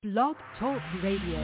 Blog Talk Radio.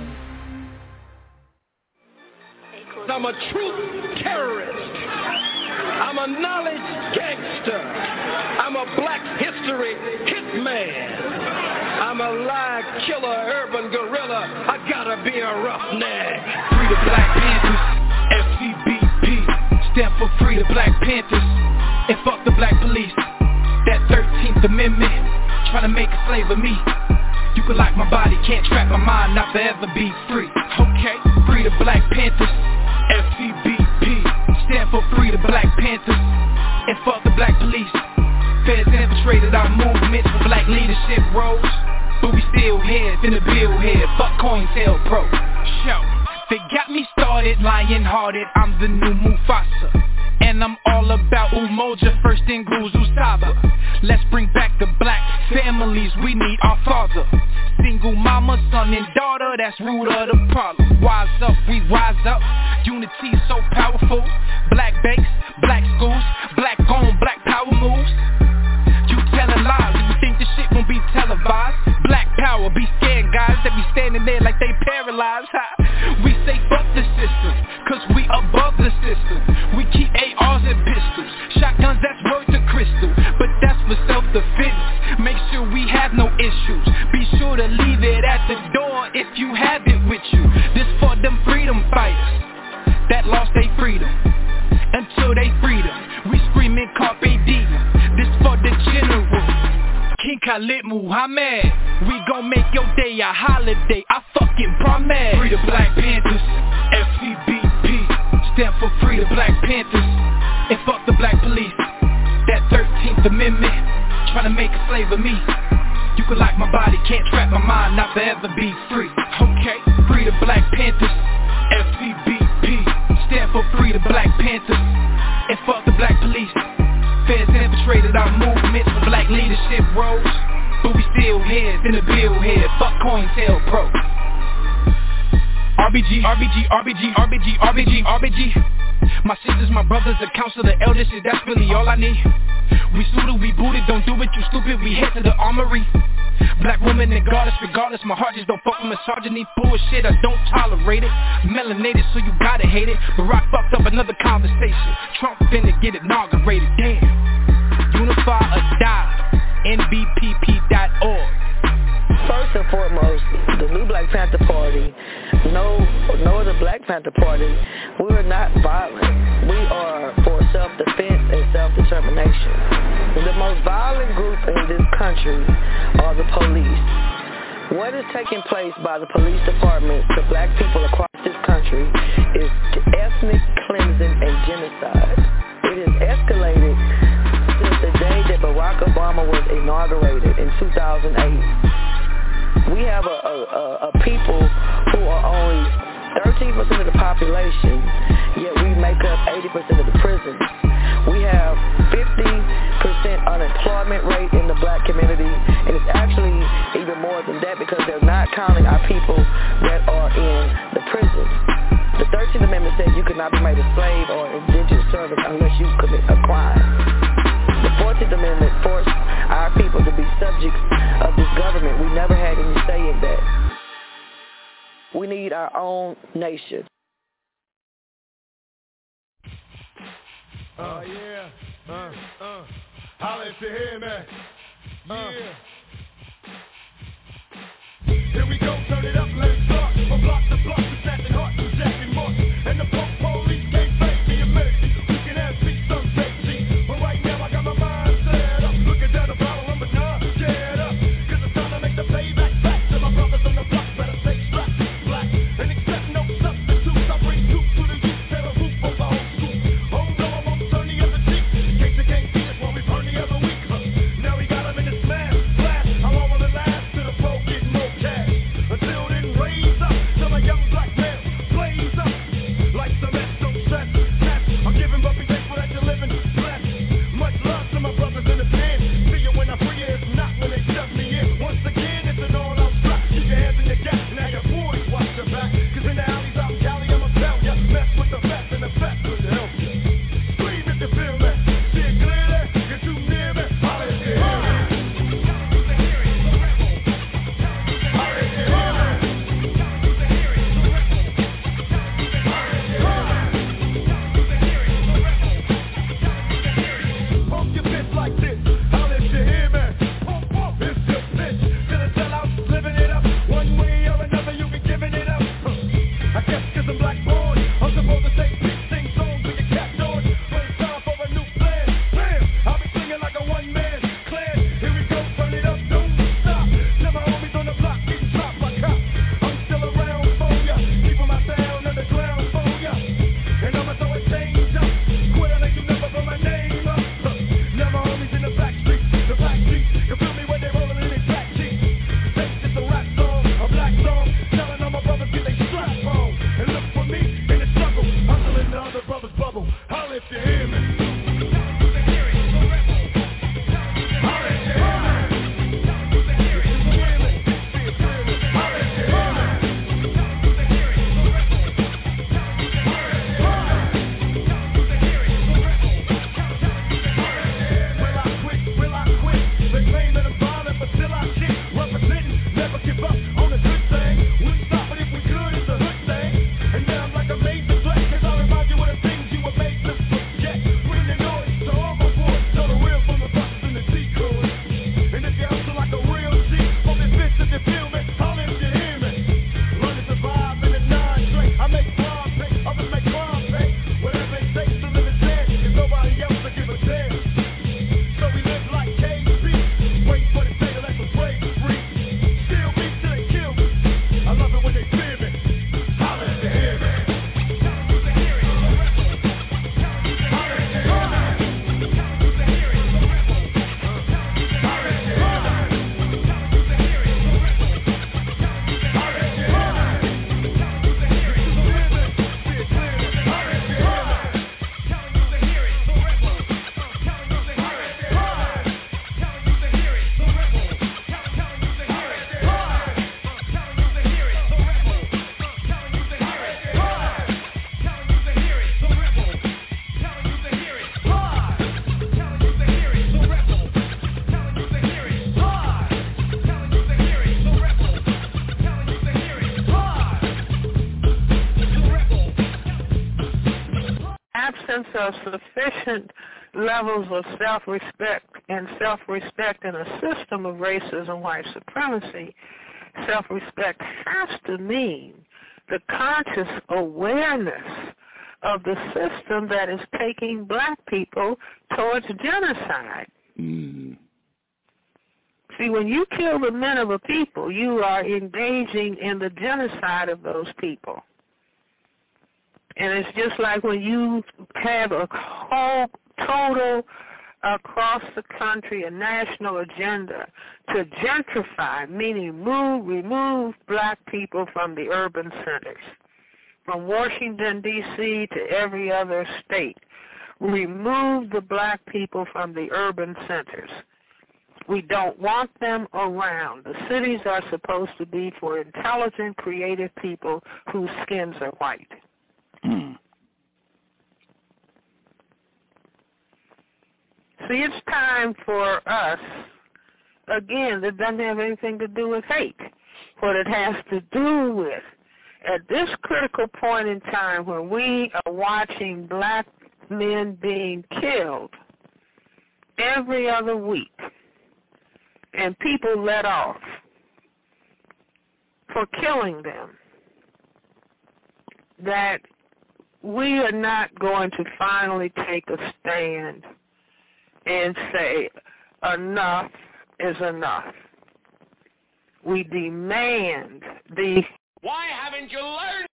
I'm a truth terrorist. I'm a knowledge gangster. I'm a black history hitman. I'm a lie killer, urban gorilla. I gotta be a roughneck. Free the Black Panthers, FCBP. Stand for Free the Black Panthers. And fuck the black police. That 13th Amendment, trying to make a slave of me. You can lock my body, can't trap my mind, not forever be free. Okay, free the Black Panthers, FCBP. Stand for Free the Black Panthers. And fuck the black police. Feds infiltrated our movements for black leadership roles. But we still here, finna build here. Fuck COINTELPRO. Show, they got me started, lion-hearted. I'm the new Mufasa. And I'm all about Umoja, first in Guzu Saba. Let's bring back the black families, we need our father. Single mama, son and daughter, that's root of the problem. Wise up, we wise up, unity so powerful. Black banks, black schools, black on, black power moves. You telling lies, you think this shit won't be televised. Black power, be scared guys that be standing there like they paralyzed. We say fuck the system, cause we above the system. We keep ARs and pistols, shotguns that's worth a crystal. But that's for self-defense, make sure we have no issues. Be sure to leave it at the door if you have it with you. This for them freedom fighters that lost their freedom. Until they freedom, we screaming carpe diem. This for the general, King Khalid Muhammad. We gon' make your day a holiday, I fucking promise. Free the Black Panthers, FCBP. Stand for Free the Black Panthers. And fuck the black police. That 13th Amendment, trying to make a slave of me. You can lock my body, can't trap my mind, not forever be free. Okay, Free the Black Panthers, FCBP. Stand for Free the Black Panthers. And fuck the black police. Feds infiltrated our movements for black leadership roles. But we still here, finna build here. Fuck COINTELPRO. RBG, RBG, RBG, RBG, RBG, RBG. My sisters, my brothers, the council, the elders, shit, that's really all I need. We suited, we booted, don't do it, you stupid, we head to the armory. Black woman and goddess, regardless, my heart just don't fuck with misogyny. Bullshit, I don't tolerate it. Melanated, so you gotta hate it. Barack fucked up another conversation. Trump finna get inaugurated, damn. Unify or die, NBPP.org. First and foremost, the new Black Panther Party, no other Black Panther Party, we are not violent. We are for self-defense and self-determination. The most violent group in this country are the police. What is taking place by the police department to black people across this country is ethnic cleansing and genocide. It has escalated since the day that Barack Obama was inaugurated in 2008. We have a people who are only 13% of the population, yet we make up 80% of the prisons. We have 50% unemployment rate in the black community, and it's actually even more than that because they're not counting our people that are in the prisons. The 13th Amendment says you cannot be made a slave or indentured servant unless you commit a crime. The 14th Amendment forced our people to be subjects of this government. We never had any say in that. We need our own nation. Yeah. Holla if you hear me. Yeah. Here we go, turn it up, let's start. From block to block, we're snatching hearts from Jack and Mark. And the punk police can't fake the emergency. We can have speech some safety. But right now I got my mind set up. Looking down the barrel, I'm not get up. Cause it's time to make the payback back. To my brothers on the block, better stay strapped. Black and accept no substitutes. I bring troops to the youth, tear the roof over whole school. Oh no, I'm on 30 of the cheek. In case you can't see it, well we burn the other week. Now we got him in the smash, blast. How long will it last? To the pro get no cash. are sufficient levels of self-respect in a system of racism, white supremacy, self-respect has to mean the conscious awareness of the system that is taking black people towards genocide. Mm. See, when you kill the men of a people, you are engaging in the genocide of those people. And it's just like when you have a whole total across the country, a national agenda to gentrify, meaning remove black people from the urban centers, from Washington, D.C. to every other state. Remove the black people from the urban centers. We don't want them around. The cities are supposed to be for intelligent, creative people whose skins are white. Mm. See, it's time for us, again, that doesn't have anything to do with hate. What it has to do with, at this critical point in time when we are watching black men being killed every other week and people let off for killing them, that we are not going to finally take a stand and say enough is enough. We demand the... Why haven't you learned?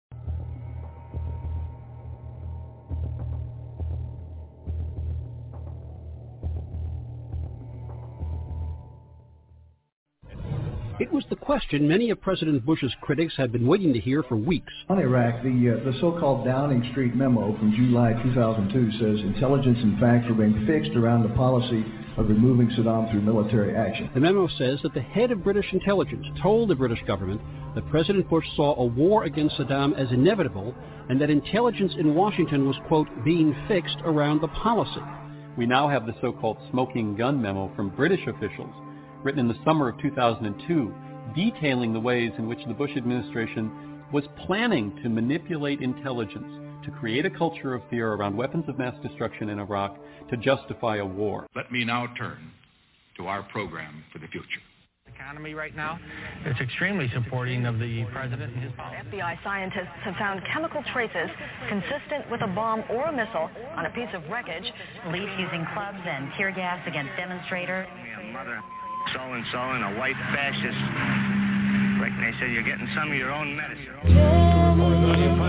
It was the question many of President Bush's critics had been waiting to hear for weeks. On Iraq, the so-called Downing Street memo from July 2002 says intelligence and facts were being fixed around the policy of removing Saddam through military action. The memo says that the head of British intelligence told the British government that President Bush saw a war against Saddam as inevitable and that intelligence in Washington was, quote, being fixed around the policy. We now have the so-called smoking gun memo from British officials, written in the summer of 2002, detailing the ways in which the Bush administration was planning to manipulate intelligence to create a culture of fear around weapons of mass destruction in Iraq to justify a war. Let me now turn to our program for the future. Economy right now, it's extremely supporting of the president and his policy. FBI scientists have found chemical traces consistent with a bomb or a missile on a piece of wreckage. Police using clubs and tear gas against demonstrators. Mother so-and-so and a white fascist. Reckon they said you're getting some of your own medicine.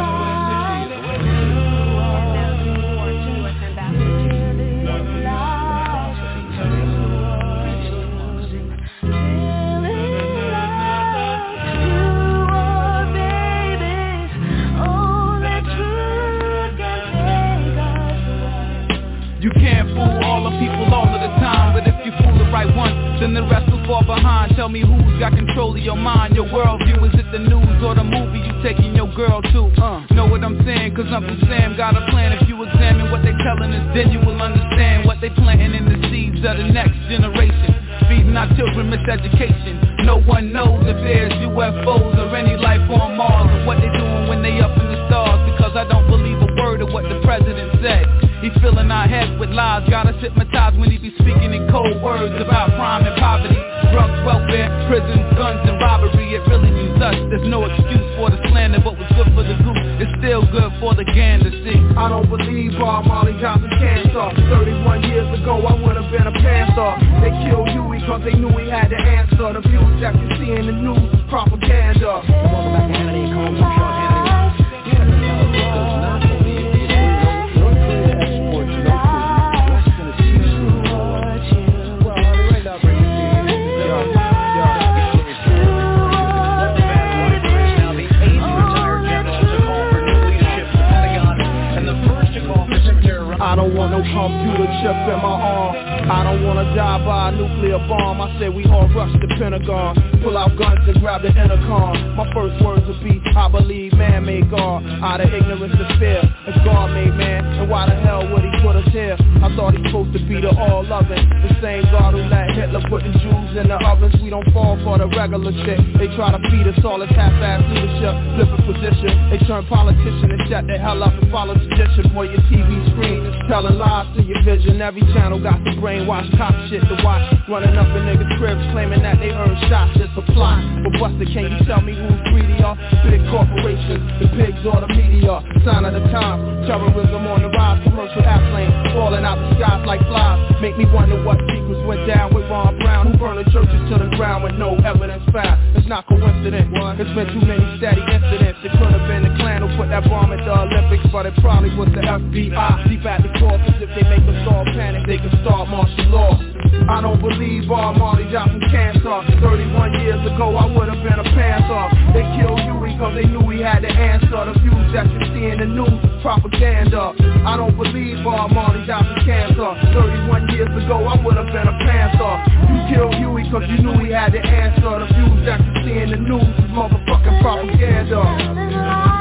You can't fool all the people all of the time, but if you fool the right one, then the rest will fall behind. Tell me who's got control of your mind, your worldview. Is it the news or the movie you taking your girl to? Know what I'm saying? Cause Uncle Sam got a plan. If you examine what they telling us, then you will understand what they planting in the seeds of the next generation. Feeding our children miseducation. No one knows if there's UFOs or any life on Mars, or what they doing when they up in the stars. Because I don't believe a word of what the president said. He filling our heads with lies, got us hypnotized when he be speaking in cold words about crime and poverty, drugs, welfare, prisons, guns, and robbery. It really means us. There's no excuse for the slander, but what's good for the goose is still good for the gander. See, I don't believe Bob Marley Johnson cancer. 31 years ago, I would have been a panther. They killed Huey because they knew he had to answer. The views that you see in the news is propaganda. Welcome back to Hannity and Combs. I'm Sean Hannity. I don't want no computer chip in my arm. I don't want to die by a nuclear bomb. I say we all rush the Pentagon. pull out guns and grab the intercom. My first words would be, I believe man made God. Out of ignorance to fear, if God made man, then why the hell would he put us here? I thought he's supposed to be the all-loving, the same God who let Hitler put the Jews in the ovens. We don't fall for the regular shit. They try to feed us all this half-ass leadership, flipping position. They turn politician and shut the hell up and follow tradition. Boy, your TV screen is telling lies to your vision. Every channel got the brainwash cop shit to watch. Running up in niggas' cribs claiming that they earn shots. It's a plot. But Buster, can you tell me who's greedier? Big corporations, the pigs or the media. Sign of the time, terrorism on the rise. Commercial airplanes falling out the skies like flies. Make me wonder what secrets went down with Ron Brown, who burned the churches to the ground with no evidence found. It's not coincident. It's been too many steady incidents. It could have been the Klan who put that bomb at the Olympics, but it probably was the FBI. Deep at the core, cause if they make us all panic, they can start martial law. I don't believe all Marley died from cancer. 31 years ago, I would have been a panther. They killed Huey cause they knew he had the answer. The views that you see in the news, propaganda. I don't believe all Marley died from cancer. 31 years ago, I would have been a panther. You killed Huey cause you knew he had the answer. The views that you see in the news is motherfucking propaganda.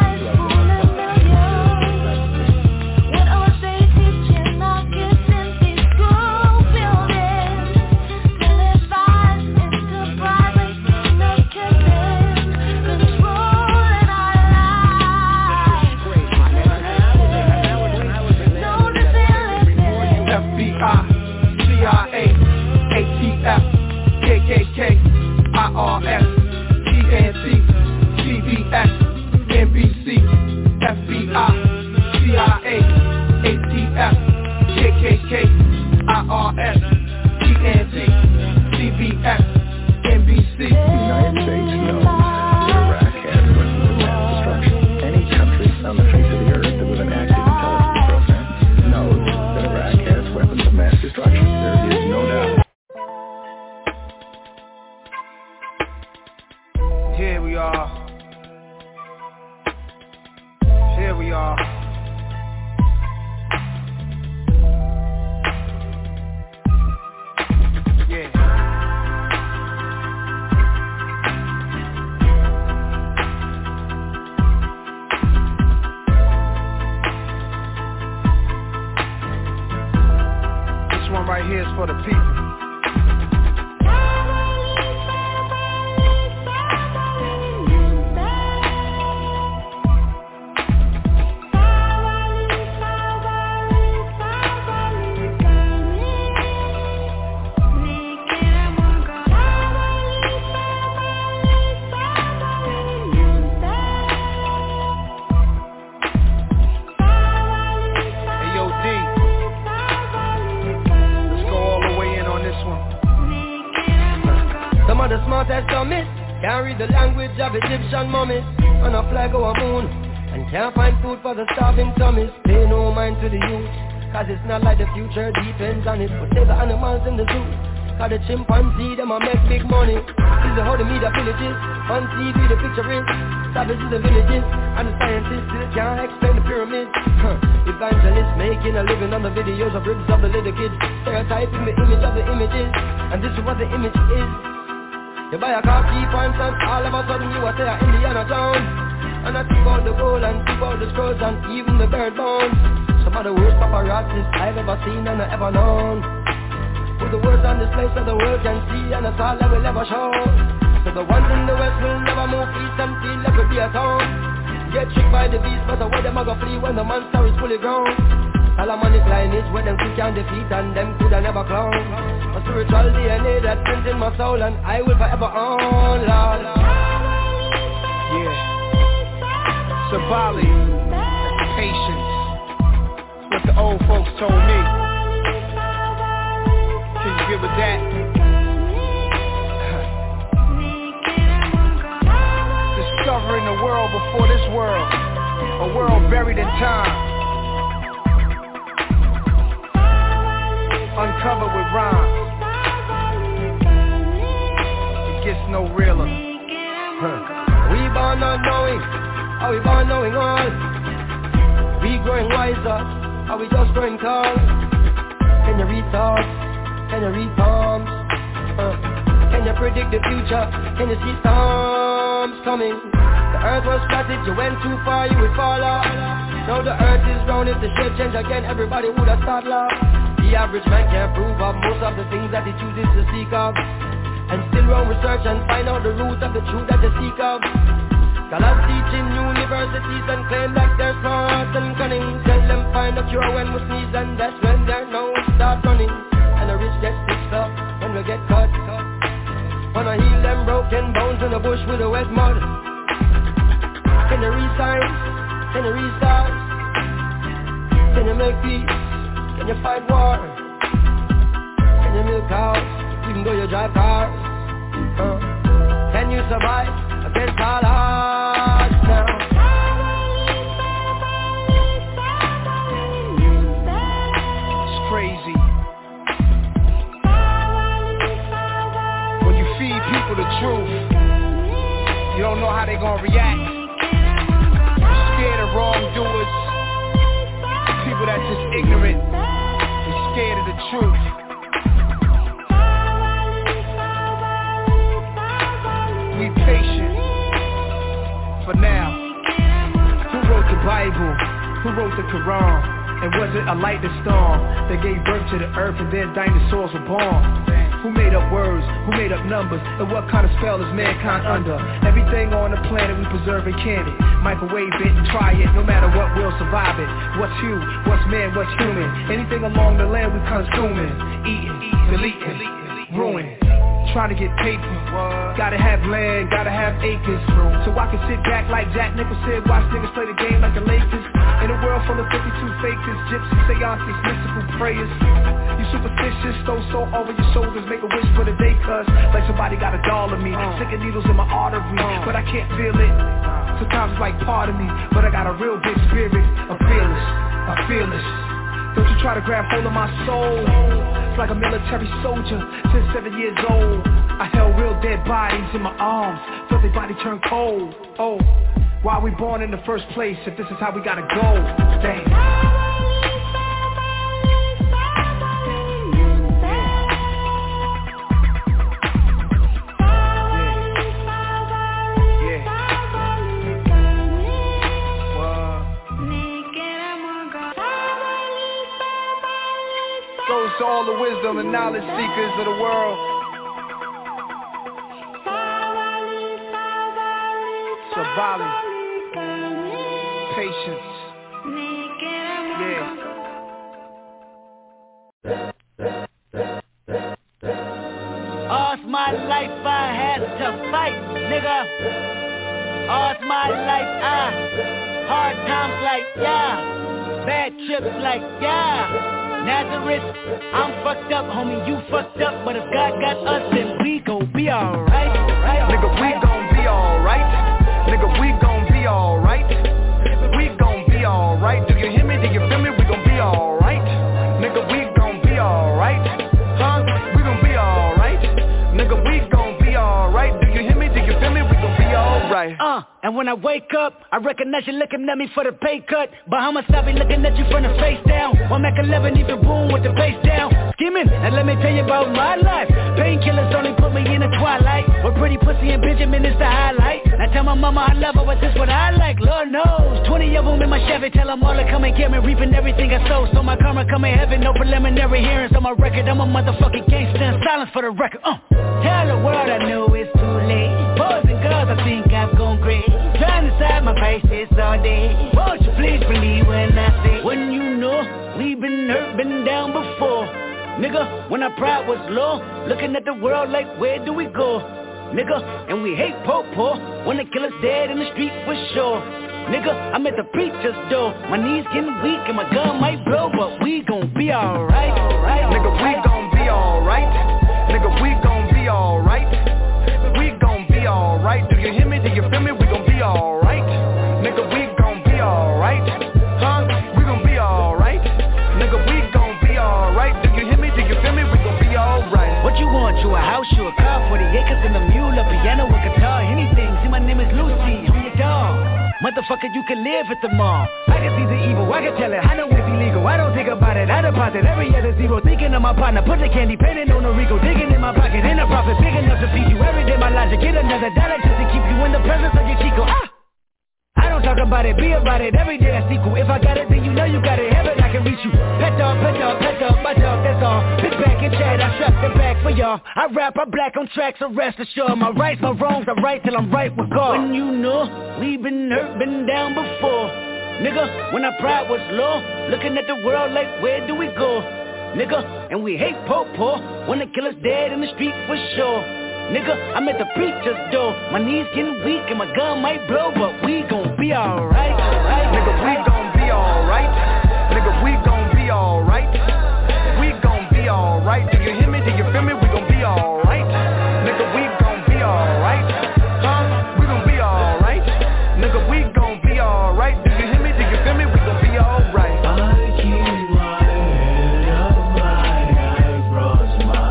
KKK, IRS, TNT, CBS, NBC, FBI, CIA, ATF, KKK, IRS, TNT, CBS, NBC. The United States knows that Iraq has weapons of mass destruction. Any country on the face of the earth with an active intelligence program knows that Iraq has weapons of mass destruction. There is no doubt. Here we are. Here we are. Yeah. This one right here is for the people. Can't read the language of Egyptian mummies on a flag or a moon, and can't find food for the starving tummies. Pay no mind to the youth, cause it's not like the future depends on it. But save the animals in the zoo, cause the chimpanzee them a make big money. This is how the media villages, on TV the picture is savages the villages, and the scientists still can't explain the pyramids. Evangelists making a living on the videos of ribs of the little kids, stereotyping the image of the images, and this is what the image is. You buy a car, cheap pants, and all of a sudden you are there in Indiana town. And I think about the gold and think about the scrolls and even the bird bones. Some of the worst paparazzis I've ever seen and ever known. Put the words on display so the world can see, and that's all I will ever show. So the ones in the west will never move east and feel like we'll be a town. Get tricked by the beast, but where them a go flee when the monster is fully grown. Solomonic lineage where them quick can defeat and them coulda never clown. A spiritual DNA that's printed in my soul and I will forever own, Lord. Yeah. Sabali, patience. What the old folks told me. Can you give it that? Discovering the world before this world. A world buried in time. Uncovered with rhymes. It gets no realer. We born not knowing, are we born knowing all? We growing wiser, are we just growing tall? Can you read thoughts? Can you read palms? Can you you predict the future? Can you see storms coming? The earth was flat, if you went too far, you would fall off. Now the earth is round, if the shape change again, everybody would have started laugh. The average man can't prove of most of the things that he chooses to seek of, and still run research and find out the root of the truth that they seek of. Scholars teach in universities and claim that they're smart and cunning. Tell them find a cure when we sneeze, and that's when their nose start running. And the rich get fixed up when we get cut. Wanna heal them broken bones in the bush with the wet mud. Can you resize? Can you restart? Can you make peace? Can you fight war? Can you milk cows even though you drive cars? Can you survive against all odds now? It's crazy. When you feed people the truth, you don't know how they gonna react. You're scared of wrongdoers, people that's just ignorant and scared of the truth. Be patient for now. Who wrote the Bible? Who wrote the Quran? And was it a light that storm that gave birth to the earth and then dinosaurs were born? Who made up words? Who made up numbers? And what kind of spell is mankind under? Everything on the planet we preserve and can it. Microwave it and try it, no matter what, we'll survive it. What's you? What's man? What's human? Anything along the land we consuming. Eating, deleting, ruin. Trying to get paper, gotta have land, gotta have acres, so I can sit back like Jack Nicholson, watch niggas play the game like the Lakers. In a world full of 52 fakers, gypsy seances, mystical prayers. You superstitious, throw salt over your shoulders, make a wish for the day, cuz like somebody got a doll of me, sticking needles in my artery, but I can't feel it. Sometimes it's like part of me, but I got a real big spirit, I'm fearless. Don't you try to grab hold of my soul. It's like a military soldier since 7 years old. I held real dead bodies in my arms, felt their body turn cold. Oh, why we born in the first place if this is how we gotta go? Damn. Goes to all the wisdom and knowledge seekers of the world. Sabali, patience, yeah. All's my life I had to fight, nigga. All's my life hard times like yeah, bad trips like yeah. Nazareth, I'm fucked up, homie, you fucked up, but if God got us, then we gon' be alright. Nigga, we gon' be alright. Nigga, we gon' be alright. We gon' be alright. Do you hear me? Do you feel me? We gon' be alright. Nigga, we gon' be alright. Huh? We gon' be alright. Nigga, we gon' be alright. Do you hear me? Do you feel me? We gon' be alright. And when I wake up, I recognize you looking at me for the pay cut. Bahamas, I be looking at you from the face down. One Mac 11, even boom with the bass down. Skimming, and let me tell you about my life. Painkillers only put me in the twilight. With pretty pussy and Benjamin is the highlight. I tell my mama I love her, but this what I like, Lord knows. 20 of them in my Chevy, tell them all to come and get me. Reaping everything I sow, so my karma come in heaven. No preliminary hearings on my record. I'm a motherfucking gangster and silence for the record. Tell the world I know it's too late. Boys and girls, I think I've gone great. Trying to side my faces all day. Won't you please believe when I say, when you know we've been hurt, been down before. Nigga, when our pride was low, looking at the world like where do we go? Nigga, and we hate po-po when the killer's dead in the street for sure. Nigga, I'm at the preacher's door. My knees getting weak and my gun might blow, but we gon' be alright. Nigga, we gon' be alright. Nigga, we gon' be alright. We gon' be alright. Do you hear me? Do you feel me? We gon' be alright. Nigga, we gon' be alright. Huh? We gon' be alright. Nigga, we gon' be alright. Do you hear me? Do you feel me? We gon' be alright. What you want? You a house, you a car, 40 acres and a mule, a piano, a guitar, anything. See, my name is Lucy, I'm your dog. Motherfucker, you can live at the mall. I can see the evil, I can tell it, I know it's illegal. I don't think about it, I deposit every other zero. Thinking of my partner, put the candy, painting on the Rico. Digging in my pocket, in a profit, big enough to feed you. Every day my logic, get another dollar just to keep you in the presence of your Chico. I don't talk about it, be about it, every day that's equal. If I got it, then you know you got it, heaven I can reach you. Pet dog, my dog, that's all. Sit back and chat, I strap the back for y'all. I rap, I black on tracks, so rest assured. My rights, my wrongs, I right till I'm right with God. When you know, we been hurt, been down before. Nigga, when our pride was low, looking at the world like, where do we go? Nigga, and we hate po-po, wanna kill us dead in the street for sure. Nigga, I'm at the preacher's door. My knees getting weak and my gun might blow, but we gon' be alright. Nigga, we gon' be alright. Nigga, we gon' be alright. We gon' be alright. Do you hear me? Do you feel me? We gon' be alright. Nigga, we gon' be alright. Huh? We gon' be alright. Nigga, we gon' be alright. Do you hear me? Do you feel me? We gon' be alright. I keep my head up high, I cross my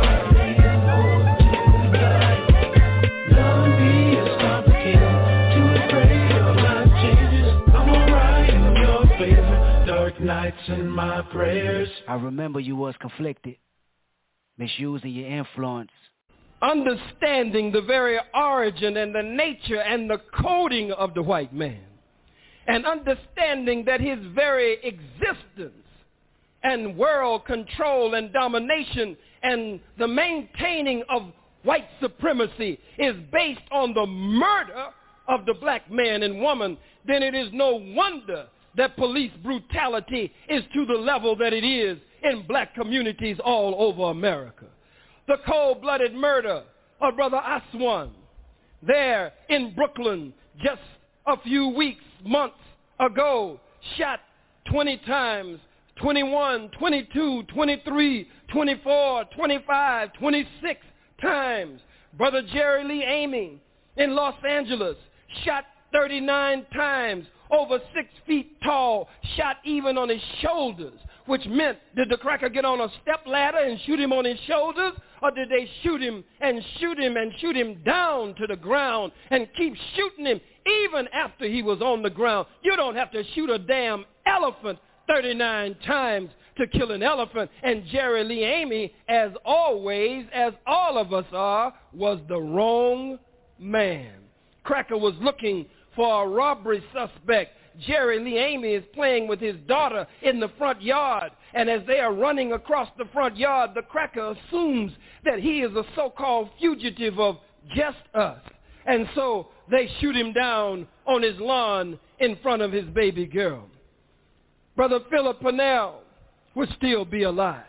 nights in my prayers. I remember you was conflicted, misusing your influence. Understanding the very origin and the nature and the coding of the white man, and understanding that his very existence and world control and domination and the maintaining of white supremacy is based on the murder of the black man and woman, then it is no wonder that police brutality is to the level that it is in black communities all over America. The cold-blooded murder of Brother Aswan there in Brooklyn just a few weeks, months ago, shot 20 times, 21, 22, 23, 24, 25, 26 times. Brother Jerry Lee Amy in Los Angeles shot 39 times, over 6 feet tall, shot even on his shoulders, which meant, did the cracker get on a step ladder and shoot him on his shoulders, or did they shoot him and shoot him and shoot him down to the ground and keep shooting him even after he was on the ground? You don't have to shoot a damn elephant 39 times to kill an elephant. And Jerry Lee Amy, as always, as all of us are, was the wrong man. Cracker was looking for a robbery suspect. Jerry Lee Amy is playing with his daughter in the front yard, and as they are running across the front yard, the cracker assumes that he is a so-called fugitive of just us. And so they shoot him down on his lawn in front of his baby girl. Brother Philip Purnell would still be alive.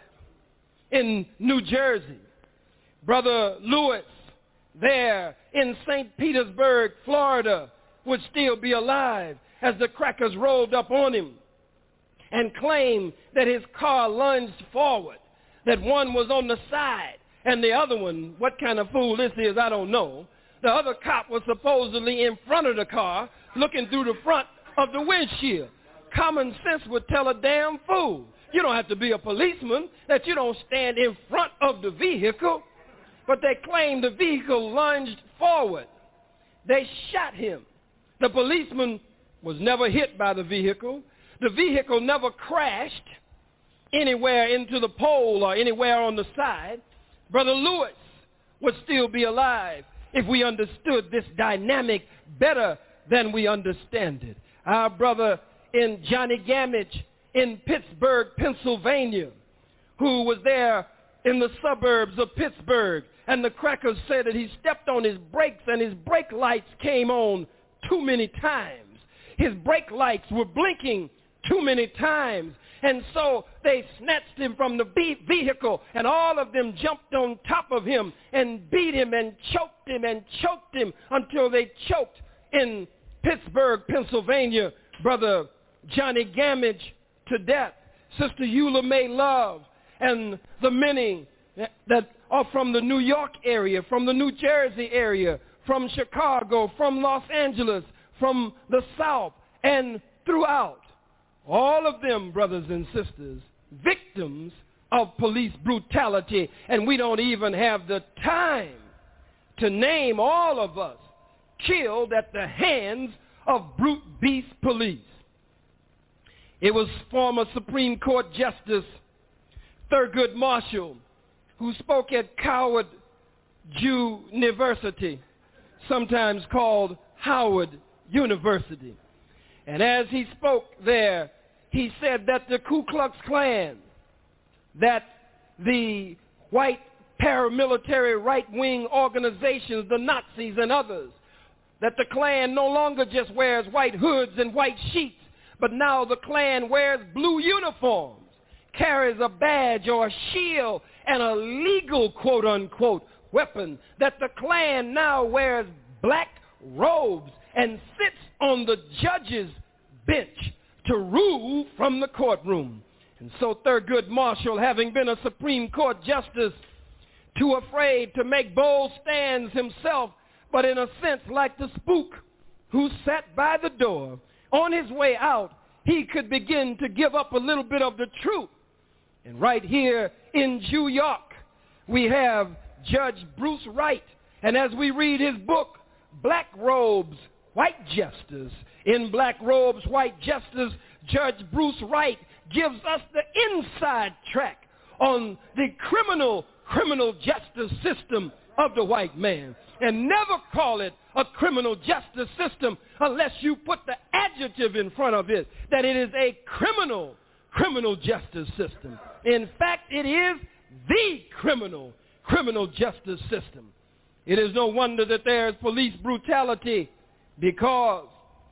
In New Jersey, Brother Lewis there in St. Petersburg, Florida, would still be alive as the crackers rolled up on him and claimed that his car lunged forward, that one was on the side and the other one, what kind of fool this is, I don't know. The other cop was supposedly in front of the car looking through the front of the windshield. Common sense would tell a damn fool. You don't have to be a policeman that you don't stand in front of the vehicle. But they claimed the vehicle lunged forward. They shot him. The policeman was never hit by the vehicle. The vehicle never crashed anywhere into the pole or anywhere on the side. Brother Lewis would still be alive if we understood this dynamic better than we understand it. Our brother in Johnny Gamage in Pittsburgh, Pennsylvania, who was there in the suburbs of Pittsburgh, and the crackers said that he stepped on his brakes and his brake lights came on too many times. His brake lights were blinking too many times. And so they snatched him from the vehicle, and all of them jumped on top of him and beat him and choked him until they choked in Pittsburgh, Pennsylvania, Brother Johnny Gamage to death. Sister Eula May Love and the many that are from the New York area, from the New Jersey area, from Chicago, from Los Angeles, from the South, and throughout. All of them, brothers and sisters, victims of police brutality, and we don't even have the time to name all of us killed at the hands of brute beast police. It was former Supreme Court Justice Thurgood Marshall who spoke at Coward University, sometimes called Howard University. And as he spoke there, he said that the Ku Klux Klan, that the white paramilitary right-wing organizations, the Nazis and others, that the Klan no longer just wears white hoods and white sheets, but now the Klan wears blue uniforms, carries a badge or a shield and a legal quote-unquote weapon, that the Klan now wears black robes and sits on the judge's bench to rule from the courtroom. And so Thurgood Marshall, having been a Supreme Court justice, too afraid to make bold stands himself, but in a sense like the spook who sat by the door, on his way out, he could begin to give up a little bit of the truth. And right here in New York, we have Judge Bruce Wright. And as we read his book, Black Robes, White Justice, in Black Robes, White Justice, Judge Bruce Wright gives us the inside track on the criminal justice system of the white man. And never call it a criminal justice system unless you put the adjective in front of it, that it is a criminal justice system. In fact, it is the criminal justice system. It is no wonder that there is police brutality, because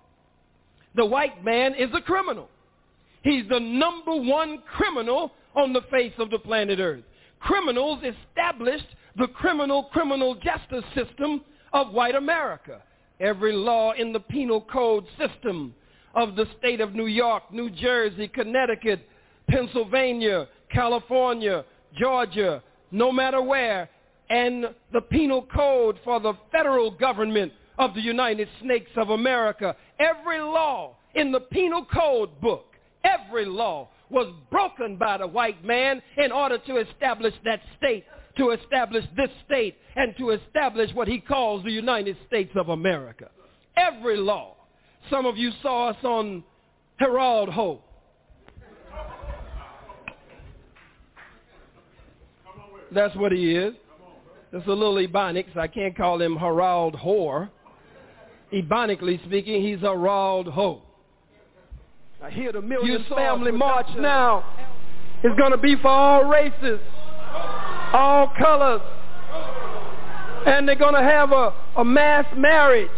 the white man is a criminal. He's the number one criminal on the face of the planet Earth. Criminals established the criminal justice system of white America. Every law in the penal code system of the state of New York, New Jersey, Connecticut, Pennsylvania, California, Georgia, no matter where, and the penal code for the federal government of the United States of America. Every law in the penal code book, every law was broken by the white man in order to establish that state, to establish this state, and to establish what he calls the United States of America. Every law. Some of you saw us on Harold Ho. That's what he is. It's a little Ebonics. I can't call him Harold Hoare. Ebonically speaking, he's Harold Ho. I hear the Million Family March now is going to be for all races, all colors, and they're going to have a mass marriage,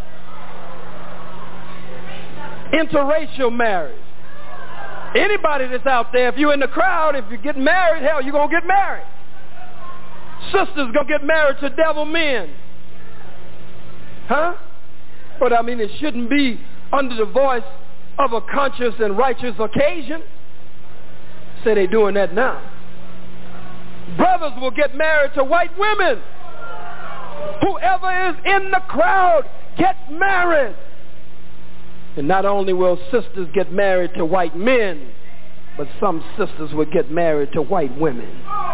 interracial marriage. Anybody that's out there, if you're in the crowd, if you get married, hell, you're going to get married. Sisters going to get married to devil men. Huh? But I mean, it shouldn't be under the voice of a conscious and righteous occasion. Say they're doing that now. Brothers will get married to white women. Whoever is in the crowd gets married. And not only will sisters get married to white men, but some sisters will get married to white women.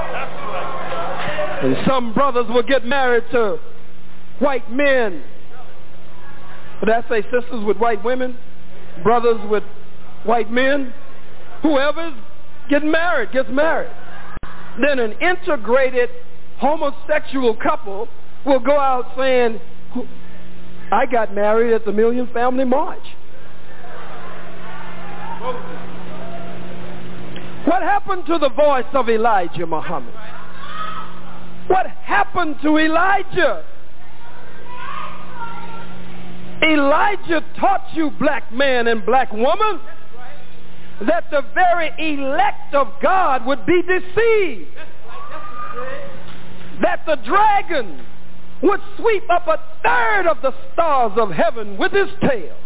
And some brothers will get married to white men. But I say sisters with white women, brothers with white men. Whoever's getting married gets married. Then an integrated homosexual couple will go out saying, I got married at the Million Family March. What happened to the voice of Elijah Muhammad? What happened to Elijah? Elijah taught you, black man and black woman, that the very elect of God would be deceived. That the dragon would sweep up a third of the stars of heaven with his tail.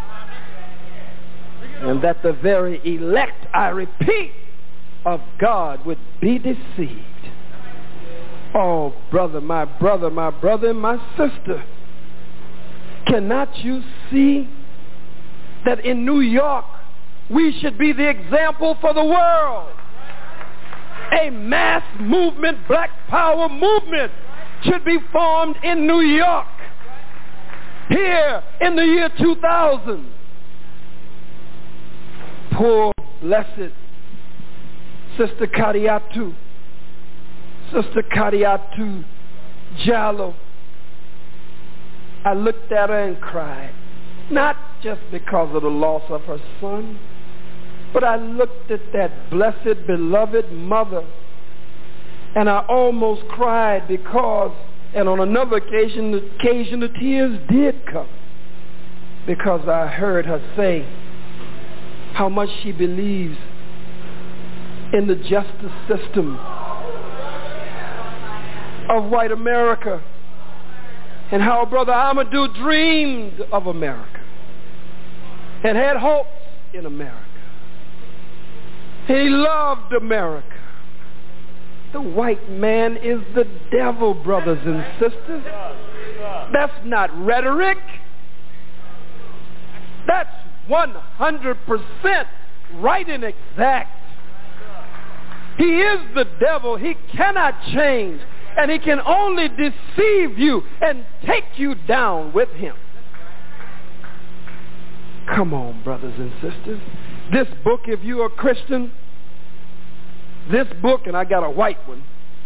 And that the very elect, I repeat, of God would be deceived. Oh, brother, my and my sister, cannot you see that in New York we should be the example for the world? A mass movement, black power movement, should be formed in New York. Here in the year 2000, poor, blessed Sister Kadiatu Jallo, I looked at her and cried, not just because of the loss of her son, but I looked at that blessed, beloved mother, and I almost cried because, and on another occasion the tears did come, because I heard her say how much she believes in the justice system of white America, and how Brother Amadou dreamed of America and had hopes in America. He loved America. The white man is the devil, brothers and sisters. That's not rhetoric. That's 100% right and exact. He is the devil. He cannot change, and he can only deceive you and take you down with him. Come on, brothers and sisters. This book, if you're a Christian, this book, and I got a white one,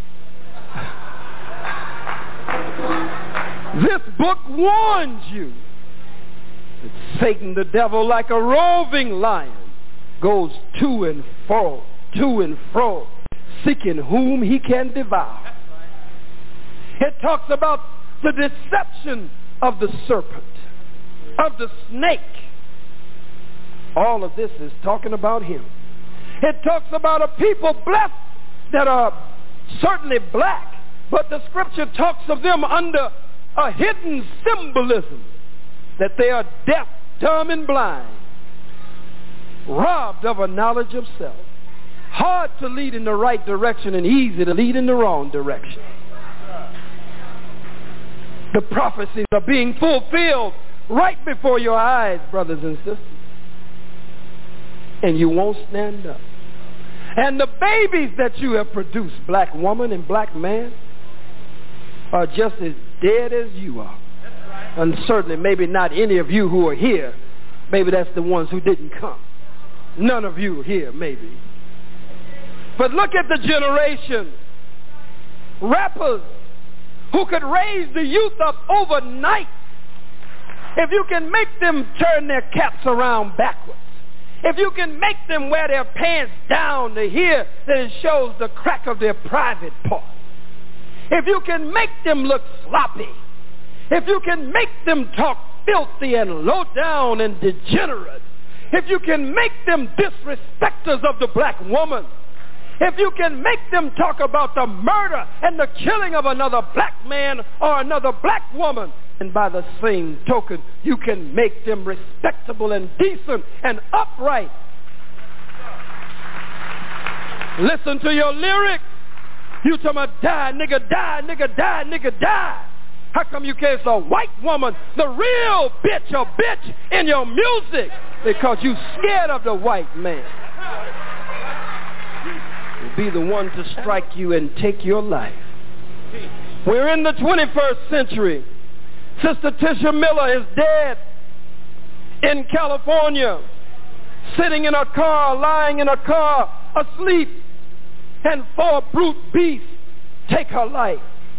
this book warns you that Satan, the devil, like a roving lion, goes to and fro, seeking whom he can devour. It talks about the deception of the serpent, of the snake. All of this is talking about him. It talks about a people blessed that are certainly black, but the scripture talks of them under a hidden symbolism that they are deaf, dumb, and blind, robbed of a knowledge of self, hard to lead in the right direction and easy to lead in the wrong direction. The prophecies are being fulfilled right before your eyes, brothers and sisters. And you won't stand up. And the babies that you have produced, black woman and black man, are just as dead as you are. And certainly maybe not any of you who are here. Maybe that's the ones who didn't come. None of you here, maybe. But look at the generation. Rappers who could raise the youth up overnight. If you can make them turn their caps around backwards. If you can make them wear their pants down to hear that it shows the crack of their private part. If you can make them look sloppy. If you can make them talk filthy and low down and degenerate. If you can make them disrespecters of the black woman. If you can make them talk about the murder and the killing of another black man or another black woman, and by the same token, you can make them respectable and decent and upright. Listen to your lyrics. You talking about die, nigga, die, nigga, die, nigga, die. How come you can't say a white woman, the real bitch or bitch in your music? Because you scared of the white man. Will be the one to strike you and take your life. We're in the 21st century. Sister Tisha Miller is dead in California, sitting in a car, lying in a car, asleep, and 4 brute beasts take her life.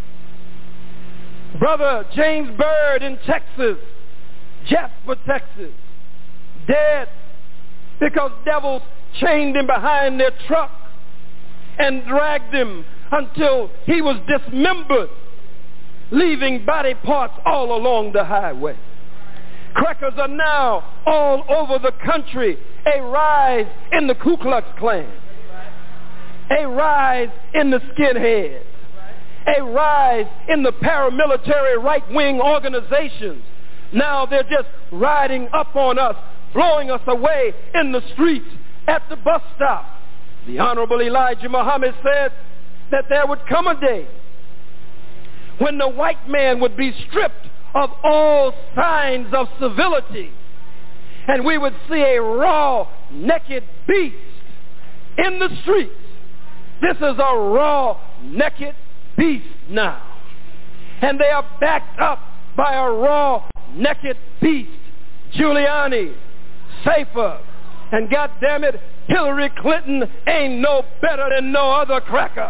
Brother James Byrd in Texas, Jasper, Texas, dead because devils chained him behind their truck and dragged him until he was dismembered, leaving body parts all along the highway. Crackers are now all over the country. A rise in the Ku Klux Klan. A rise in the skinheads. A rise in the paramilitary right-wing organizations. Now they're just riding up on us, blowing us away in the streets, at the bus stop. The Honorable Elijah Muhammad said that there would come a day when the white man would be stripped of all signs of civility, and we would see a raw, naked beast in the streets. This is a raw, naked beast now. And they are backed up by a raw, naked beast, Giuliani, safer, and goddammit, Hillary Clinton ain't no better than no other cracker.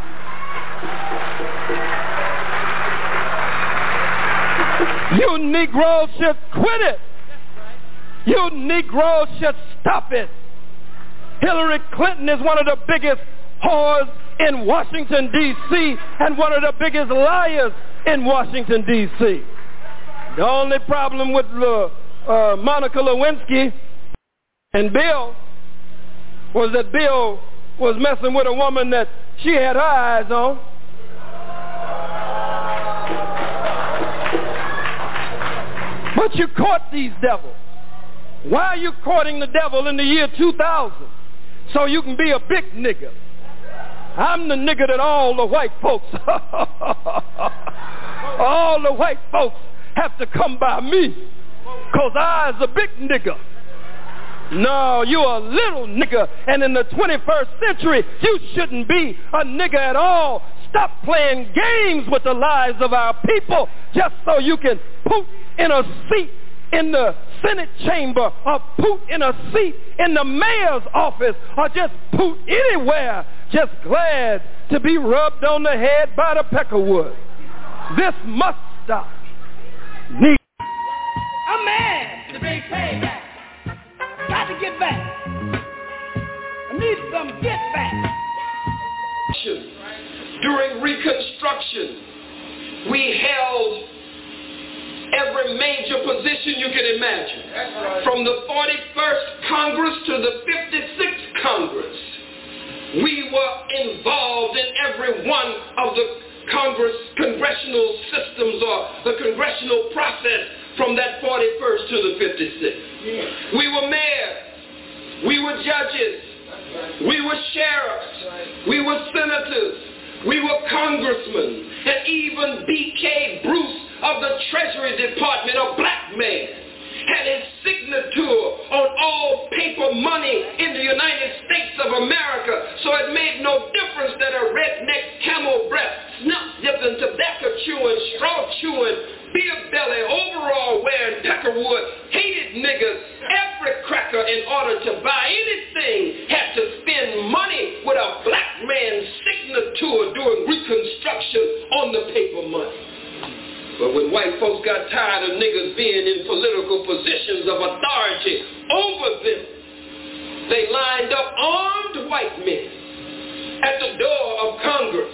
You Negroes should quit it. You Negroes should stop it. Hillary Clinton is one of the biggest whores in Washington, D.C., and one of the biggest liars in Washington, D.C. The only problem with Monica Lewinsky and Bill was that Bill was messing with a woman that she had her eyes on. But you caught these devils. Why are you courting the devil in the year 2000? So you can be a big nigga. I'm the nigga that all the white folks, all the white folks have to come by me, because I's a big nigga. No, you a little nigga, and in the 21st century, you shouldn't be a nigga at all. Stop playing games with the lives of our people just so you can poot in a seat in the Senate chamber, or poot in a seat in the mayor's office, or just poot anywhere, just glad to be rubbed on the head by the peckerwood. This must stop. I'm mad to bring payback. Got to get back. I need some get back. During Reconstruction, we held every major position you can imagine. From the 41st Congress to the 56th Congress, we were involved in every one of the congressional systems or the congressional process from that 41st to the 56th. We were mayors, we were judges, we were sheriffs, we were senators, we were congressmen, and even B.K. Bruce of the Treasury Department, a black man, had his signature on all paper money in the United States of America, so it made no difference that a redneck, camel breath, snuff-dipping, tobacco-chewing, straw-chewing, beer-belly, overall-wearing peckerwood, hated niggas, every cracker in order to buy anything had to spend money with a black man's signature during Reconstruction on the paper money. But when white folks got tired of niggas being in political positions of authority over them, they lined up armed white men at the door of Congress.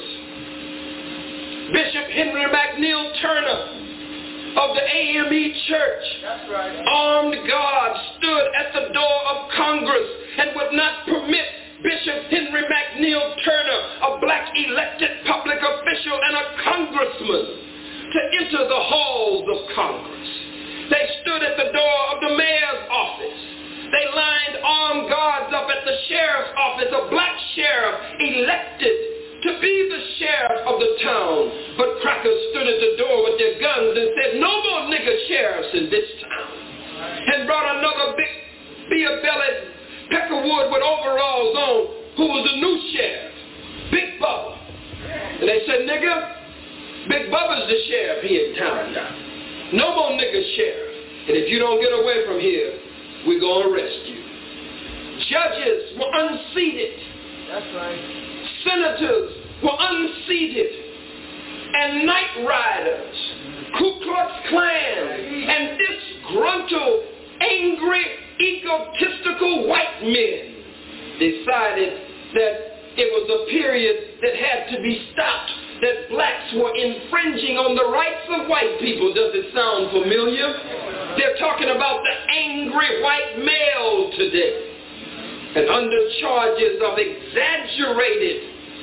Bishop Henry McNeil Turner of the AME Church, armed guards stood at the door of Congress and would not permit Bishop Henry McNeil Turner, a black elected public official and a congressman, to enter the halls of Congress. They stood at the door of the mayor's office. They lined armed guards up at the sheriff's office, a black sheriff elected to be the sheriff of the town. But crackers stood at the door with their guns and said, no more nigger sheriffs in this town. And brought another big beer-bellied peckerwood with overalls on, who was the new sheriff, Big Bubba. And they said, nigga, Big Bubba's the sheriff here in town now. No more nigger sheriff. And if you don't get away from here, we're going to arrest you. Judges were unseated. That's right. Senators were unseated. And night riders, Ku Klux Klan, and disgruntled, angry, egotistical white men decided that it was a period that had to be stopped, that blacks were infringing on the rights of white people. Does it sound familiar? They're talking about the angry white male today. And under charges of exaggerated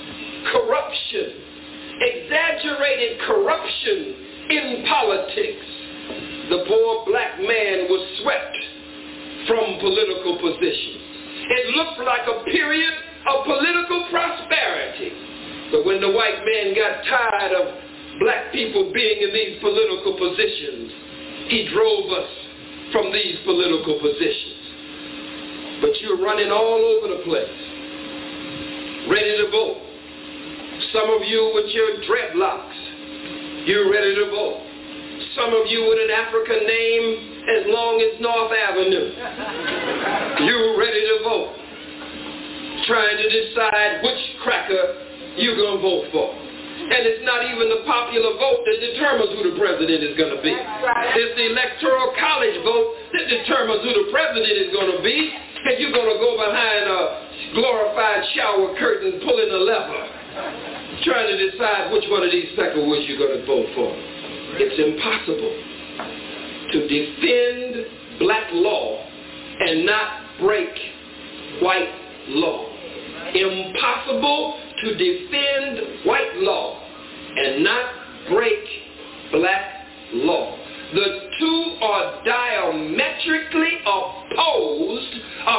corruption in politics, the poor black man was swept from political positions. It looked like a period of political prosperity. But when the white man got tired of black people being in these political positions, he drove us from these political positions. But you're running all over the place, ready to vote. Some of you with your dreadlocks, you're ready to vote. some of you with an African name as long as North Avenue. You ready to vote, trying to decide which cracker you're going to vote for. And it's not even the popular vote that determines who the president is going to be. It's the electoral college vote that determines who the president is going to be. And you're going to go behind a glorified shower curtain pulling a lever, trying to decide which one of these Peckerwoods you're going to vote for. It's impossible to defend black law and not break white law. Impossible to defend white law and not break black law. The two are diametrically opposed,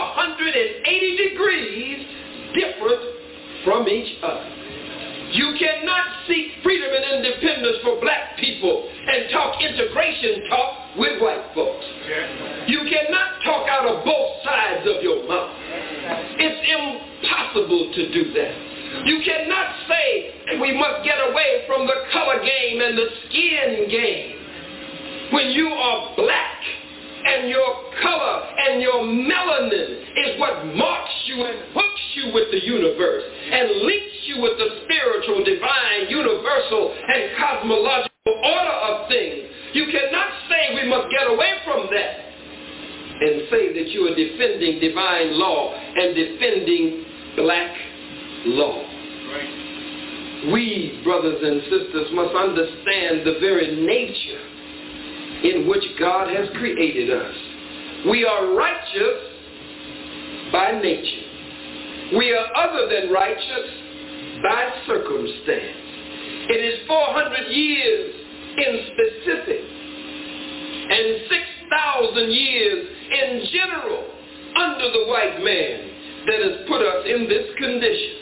180 degrees different from each other. You cannot seek freedom and independence for black people and talk integration talk with white folks. You cannot talk out of both sides of your mouth. It's impossible to do that. You cannot say we must get away from the color game and the skin game when you are black and your color and your melanin is what marks you and hooks you with the universe and links you with the spiritual, divine, universal, and cosmological order of things. You cannot say we must get away from that and say that you are defending divine law and defending black law. Right. We, brothers and sisters, must understand the very nature in which God has created us. We are righteous by nature. We are other than righteous by circumstance. It is 400 years in specific and 6,000 years in general under the white man that has put us in this condition.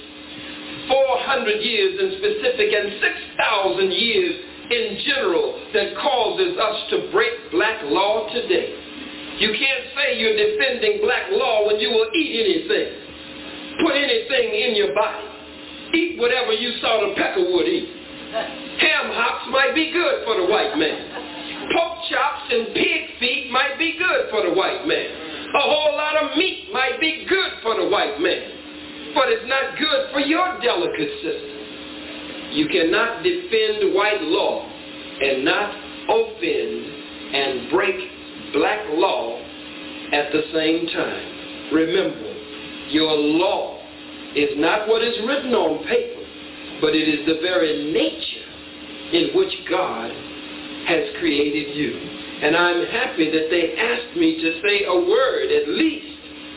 400 years in specific and 6,000 years in general that causes us to break black law today. You can't say you're defending black law when you will eat anything, put anything in your body, eat whatever you saw the Peckerwood eat. Ham hocks might be good for the white man. Pork chops and pig feet might be good for the white man. A whole lot of meat might be good for the white man, but it's not good for your delicate system. You cannot defend white law and not offend and break black law at the same time. Remember, your law is not what is written on paper, but it is the very nature in which God has created you. And I'm happy that they asked me to say a word at least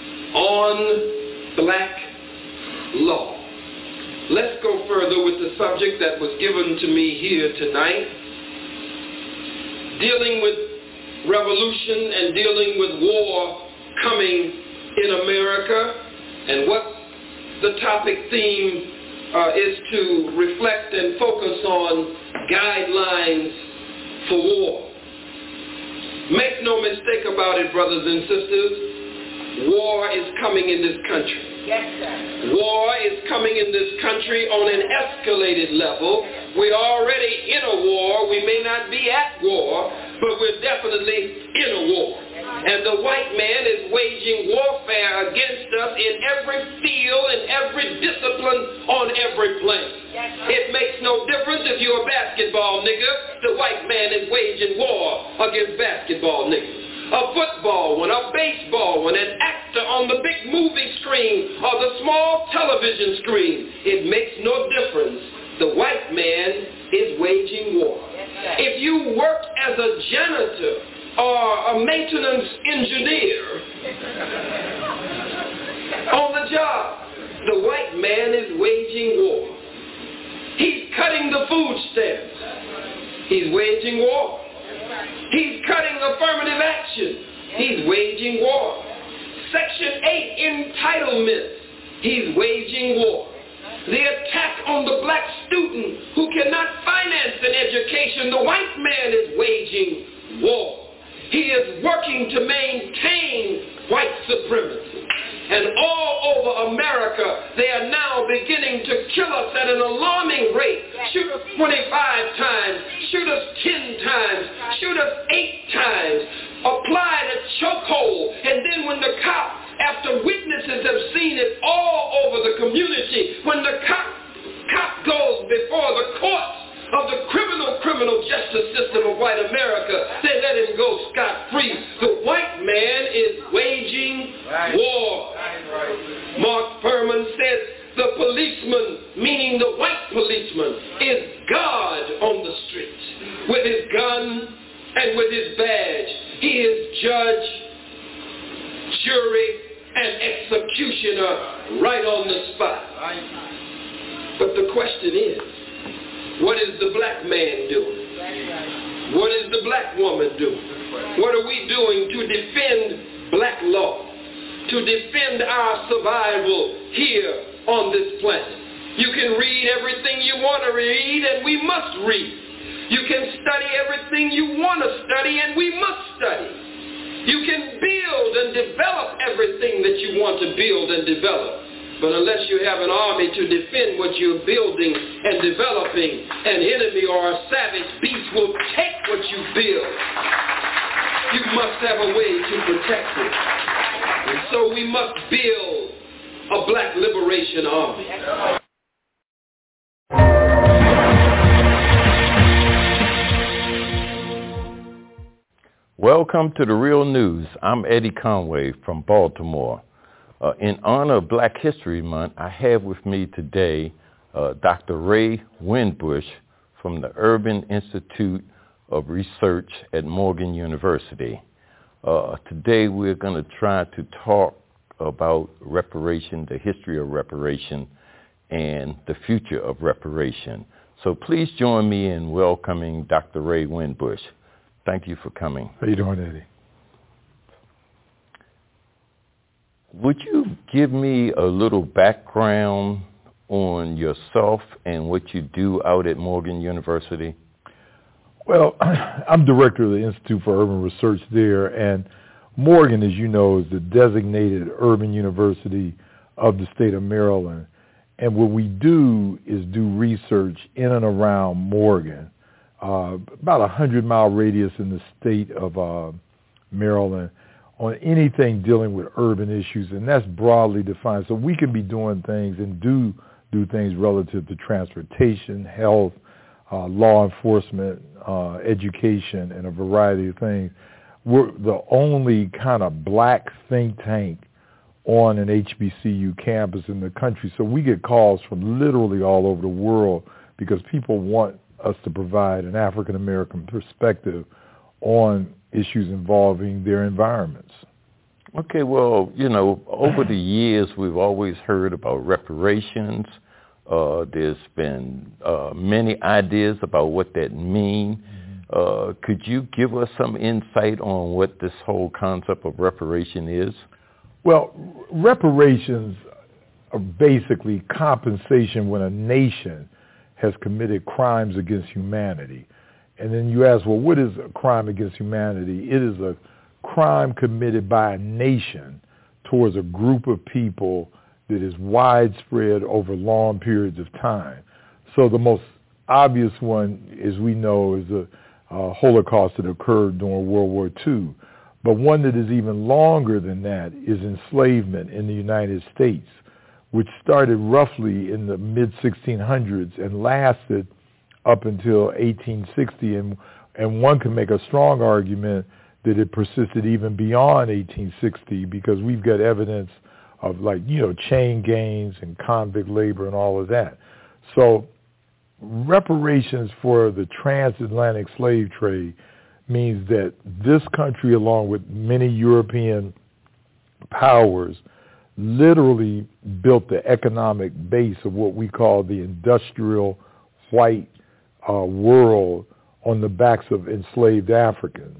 on black law. Let's go further with the subject that was given to me here tonight, dealing with revolution and dealing with war coming in America, and what the topic theme is to reflect and focus on guidelines for war. Make no mistake about it, brothers and sisters, war is coming in this country. Yes, sir. War is coming in this country on an escalated level. We're already in a war. We may not be at war, but we're definitely in a war. And the white man is waging warfare against us in every field and every discipline on every plane. It makes no difference if you're a basketball nigga. The white man is waging war against basketball niggas. A football one, a baseball one, an actor on the big movie screen or the small television screen. It makes no difference. The white man is waging war. If you work as a janitor or a maintenance engineer on the job, the white man is waging war. He's cutting the food stamps. He's waging war. He's cutting affirmative action. He's waging war. Section 8 entitlements. He's waging war. The attack on the black student who cannot finance an education, the white man is waging war. He is working to maintain white supremacy. And all over America, they are now beginning to kill us at an alarming rate. Shoot us 25 times, shoot us 10 times, shoot us 8 times, apply the chokehold, and then when the cop, after witnesses have seen it all over the community, when the cop goes before the courts of the criminal justice system of white America, they let him go scot-free. The white man is waging war. Mark Furman said the policeman, meaning the white policeman, is God on the streets with his gun and with his badge. He is judge, jury, and executioner right on the spot. But the question is, what is the black man doing? What is the black woman doing? What are we doing to defend black law, to defend our survival here on this planet? You can read everything you want to read, and we must read. You can study everything you want to study, and we must study. You can build and develop everything that you want to build and develop. But unless you have an army to defend what you're building and developing, an enemy or a savage beast will take what you build. You must have a way to protect it. And so we must build a black liberation army. Welcome to The Real News. I'm Eddie Conway from Baltimore. In honor of Black History Month, I have with me today Dr. Ray Winbush from the Urban Institute of Research at Morgan University. Today we're going to try to talk about reparation, the history of reparation, and the future of reparation. So please join me in welcoming Dr. Ray Winbush. Thank you for coming. How you doing, Eddie? Would you give me a little background on yourself and what you do out at Morgan University? Well, I'm director of the Institute for Urban Research there, and Morgan, as you know, is the designated urban university of the state of Maryland. And what we do is do research in and around Morgan, about a 100-mile radius in the state of Maryland, on anything dealing with urban issues, and that's broadly defined. So we can be doing things and do things relative to transportation, health, law enforcement, education, and a variety of things. We're the only kind of black think tank on an HBCU campus in the country. So we get calls from literally all over the world because people want us to provide an African-American perspective on issues involving their environments. Okay, well, you know, over the years we've always heard about reparations. There's been many ideas about what that means. Could you give us some insight on what this whole concept of reparation is? Well, reparations are basically compensation when a nation has committed crimes against humanity. And then you ask, well, what is a crime against humanity? It is a crime committed by a nation towards a group of people that is widespread over long periods of time. So the most obvious one, as we know, is the Holocaust that occurred during World War II. But one that is even longer than that is enslavement in the United States, which started roughly in the mid-1600s and lasted up until 1860, and one can make a strong argument that it persisted even beyond 1860 because we've got evidence of, like, you know, chain gangs and convict labor and all of that. So reparations for the transatlantic slave trade means that this country, along with many European powers, literally built the economic base of what we call the industrial white world on the backs of enslaved Africans.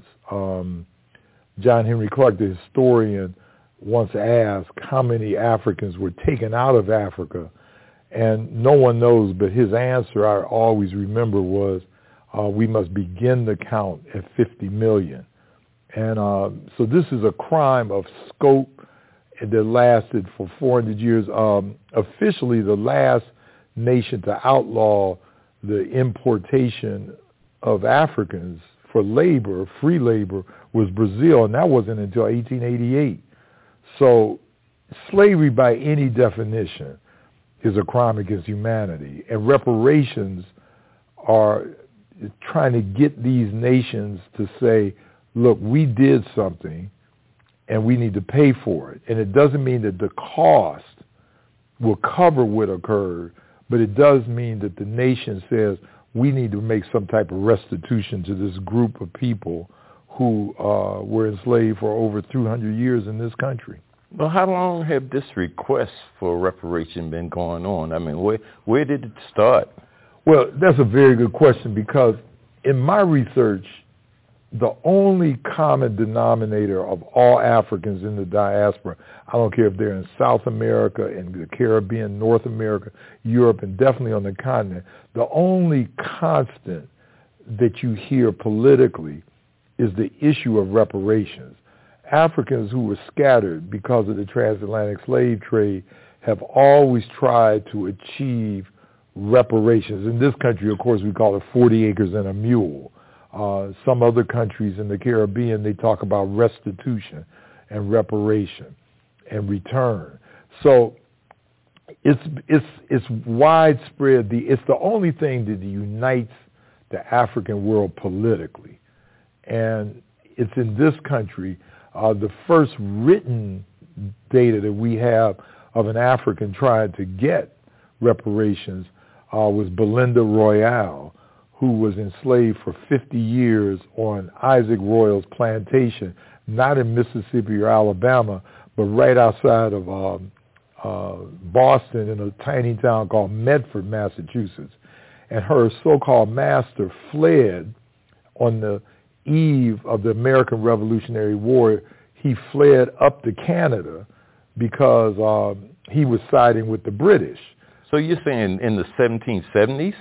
John Henry Clark, the historian, once asked how many Africans were taken out of Africa, and no one knows, but his answer I always remember was, we must begin the count at 50 million. And so this is a crime of scope that lasted for 400 years. Officially, the last nation to outlaw the importation of Africans for labor, free labor, was Brazil, and that wasn't until 1888. So slavery, by any definition, is a crime against humanity, and reparations are trying to get these nations to say, look, we did something, and we need to pay for it. And it doesn't mean that the cost will cover what occurred, but it does mean that the nation says we need to make some type of restitution to this group of people who were enslaved for over 200 years in this country. Well, how long have this request for reparation been going on? I mean, where did it start? Well, that's a very good question, because in my research, the only common denominator of all Africans in the diaspora, I don't care if they're in South America, in the Caribbean, North America, Europe, and definitely on the continent, the only constant that you hear politically is the issue of reparations. Africans who were scattered because of the transatlantic slave trade have always tried to achieve reparations. In this country, of course, we call it 40 acres and a mule. Some other countries in the Caribbean, they talk about restitution and reparation and return. So it's widespread. It's the only thing that unites the African world politically. And it's in this country, the first written data that we have of an African trying to get reparations was Belinda Royale, who was enslaved for 50 years on Isaac Royal's plantation, not in Mississippi or Alabama, but right outside of Boston in a tiny town called Medford, Massachusetts. And her so-called master fled on the eve of the American Revolutionary War. He fled up to Canada because he was siding with the British. So you're saying in the 1770s?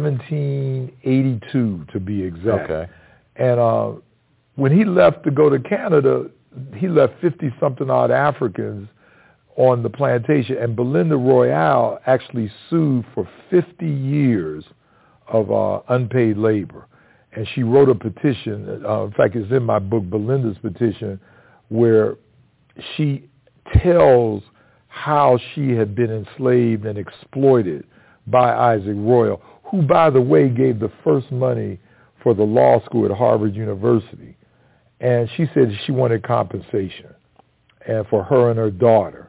1782, to be exact. Okay. And when he left to go to Canada, he left 50-something odd Africans on the plantation. And Belinda Royale actually sued for 50 years of unpaid labor. And she wrote a petition. In fact, it's in my book, Belinda's Petition, where she tells how she had been enslaved and exploited by Isaac Royal, who, by the way, gave the first money for the law school at Harvard University. And she said she wanted compensation and for her and her daughter.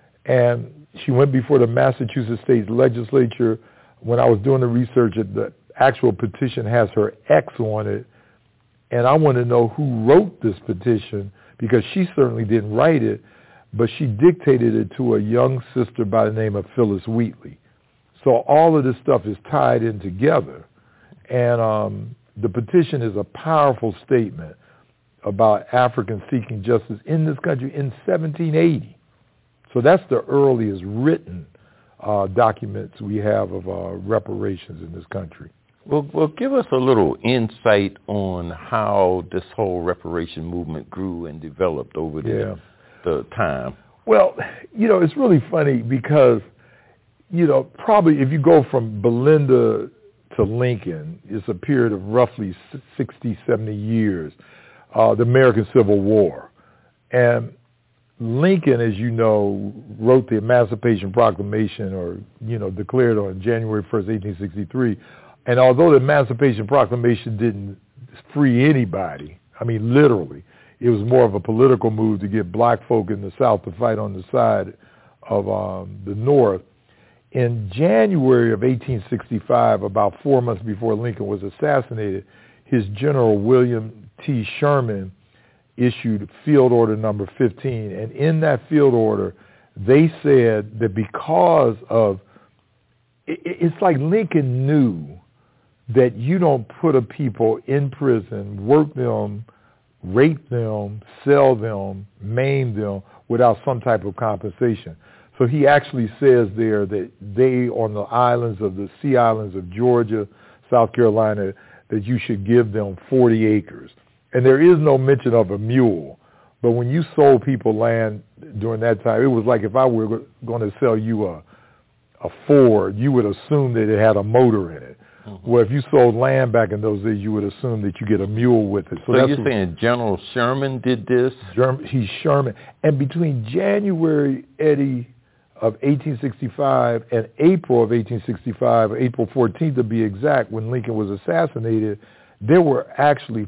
And she went before the Massachusetts State Legislature. When I was doing the research, the actual petition has her ex on it. And I want to know who wrote this petition, because she certainly didn't write it, but she dictated it to a young sister by the name of Phyllis Wheatley. So all of this stuff is tied in together. And the petition is a powerful statement about Africans seeking justice in this country in 1780. So that's the earliest written documents we have of reparations in this country. Well, give us a little insight on how this whole reparation movement grew and developed over the time. Well, it's really funny because, probably if you go from Belinda to Lincoln, it's a period of roughly 60, 70 years, the American Civil War. And Lincoln, as you know, wrote the Emancipation Proclamation, or, declared on January 1st, 1863. And although the Emancipation Proclamation didn't free anybody, I mean, literally, it was more of a political move to get black folk in the South to fight on the side of the North. In January of 1865, about 4 months before Lincoln was assassinated, his General William T. Sherman issued Field Order number 15. And in that field order, they said that because of, it's like Lincoln knew that you don't put a people in prison, work them, rape them, sell them, maim them without some type of compensation. So he actually says there that they, on the islands of the Sea Islands of Georgia, South Carolina, that you should give them 40 acres. And there is no mention of a mule. But when you sold people land during that time. It was like if I were going to sell you a Ford, you would assume that it had a motor in it. Mm-hmm. Well, if you sold land back in those days, you would assume that you get a mule with it. So you're saying General Sherman did this? He's Sherman. And between January, Eddie, of 1865 and April of 1865, April 14th to be exact, when Lincoln was assassinated, there were actually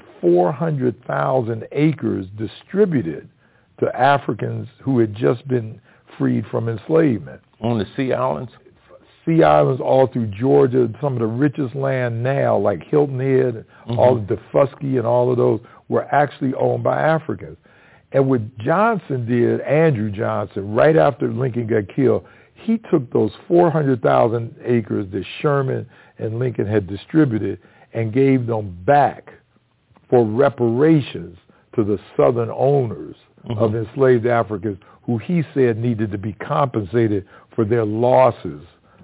400,000 acres distributed to Africans who had just been freed from enslavement. On the Sea Islands? Sea Islands all through Georgia, some of the richest land now, like Hilton Head, all of Defusky and all of those, were actually owned by Africans. And what Johnson did, Andrew Johnson, right after Lincoln got killed, he took those 400,000 acres that Sherman and Lincoln had distributed and gave them back for reparations to the southern owners of enslaved Africans who he said needed to be compensated for their losses.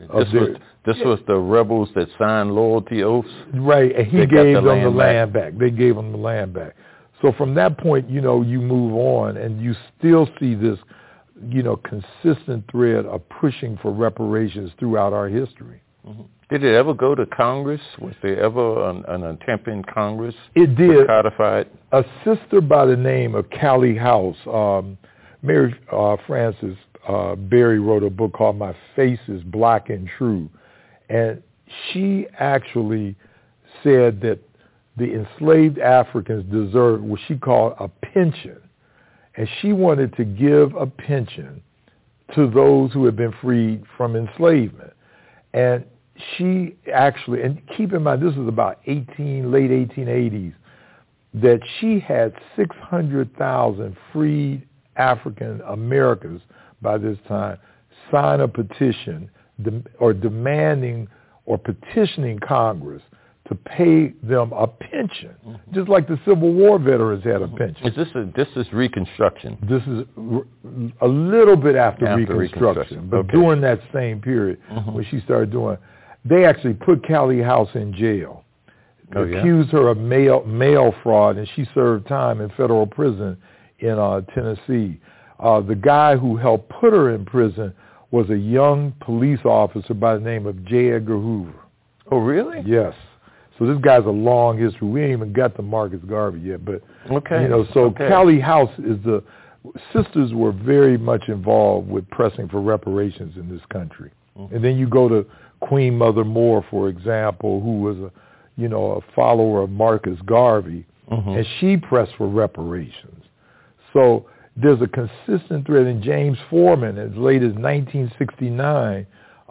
This was the rebels that signed loyalty oaths? Right, and he gave them the land back. They gave them the land back. So from that point, you move on, and you still see this, consistent thread of pushing for reparations throughout our history. Mm-hmm. Did it ever go to Congress? Was there ever an attempt in Congress? It did. To codify it? A sister by the name of Callie House, Mary Frances Berry wrote a book called My Face is Black and True. And she actually said that the enslaved Africans deserved what she called a pension. And she wanted to give a pension to those who had been freed from enslavement. And she actually, and keep in mind, this was about late 1880s, that she had 600,000 freed African Americans by this time sign a petition demanding or petitioning Congress to pay them a pension, just like the Civil War veterans had a pension. This is Reconstruction? This is a little bit after Reconstruction, but during that same period when she started doing, they actually put Callie House in jail, accused her of mail fraud, and she served time in federal prison in Tennessee. The guy who helped put her in prison was a young police officer by the name of J. Edgar Hoover. Oh, really? Yes. So this guy's a long history. We ain't even got to Marcus Garvey yet, but Callie House the sisters were very much involved with pressing for reparations in this country. And then you go to Queen Mother Moore, for example, who was a follower of Marcus Garvey, and she pressed for reparations. So there's a consistent thread. And James Foreman, as late as 1969,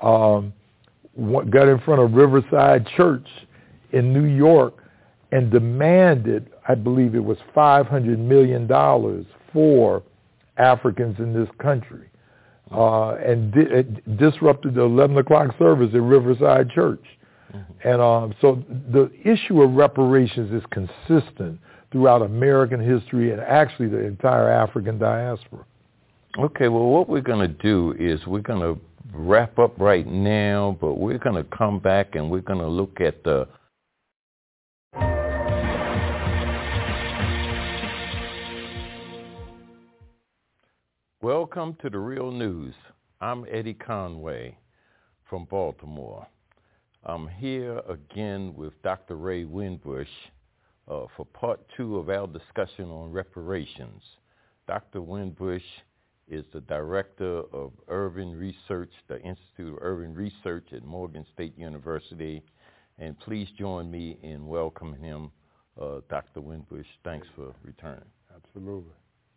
got in front of Riverside Church in New York and demanded, I believe it was $500 million for Africans in this country, and it disrupted the 11 o'clock service at Riverside Church. And so the issue of reparations is consistent throughout American history and actually the entire African diaspora. Okay, well, what we're going to do is we're going to wrap up right now, but we're going to come back and we're going to look at the Welcome to The Real News. I'm Eddie Conway from Baltimore. I'm here again with Dr. Ray Winbush for part 2 of our discussion on reparations. Dr. Winbush is the director of Urban Research, the Institute of Urban Research at Morgan State University. And please join me in welcoming him, Dr. Winbush. Thanks for returning. Absolutely.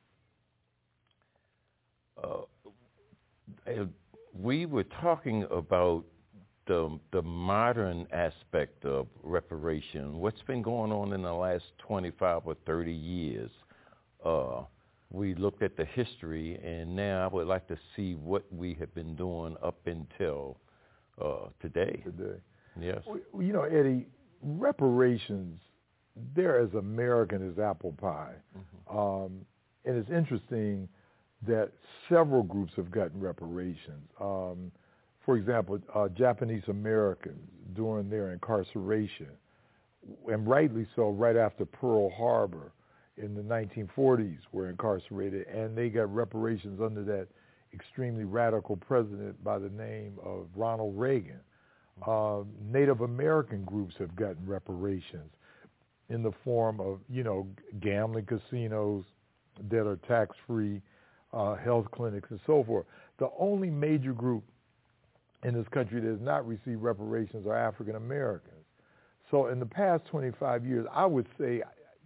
We were talking about the modern aspect of reparation, what's been going on in the last 25 or 30 years. We looked at the history, and now I would like to see what we have been doing up until today. Yes. Well, Eddie, reparations, they're as American as apple pie. And it's interesting that several groups have gotten reparations. For example, Japanese Americans during their incarceration, and rightly so, right after Pearl Harbor, in the 1940s were incarcerated, and they got reparations under that extremely radical president by the name of Ronald Reagan. Native American groups have gotten reparations in the form of, gambling casinos that are tax-free, health clinics, and so forth. The only major group in this country that has not received reparations are African Americans. So in the past 25 years, I would say,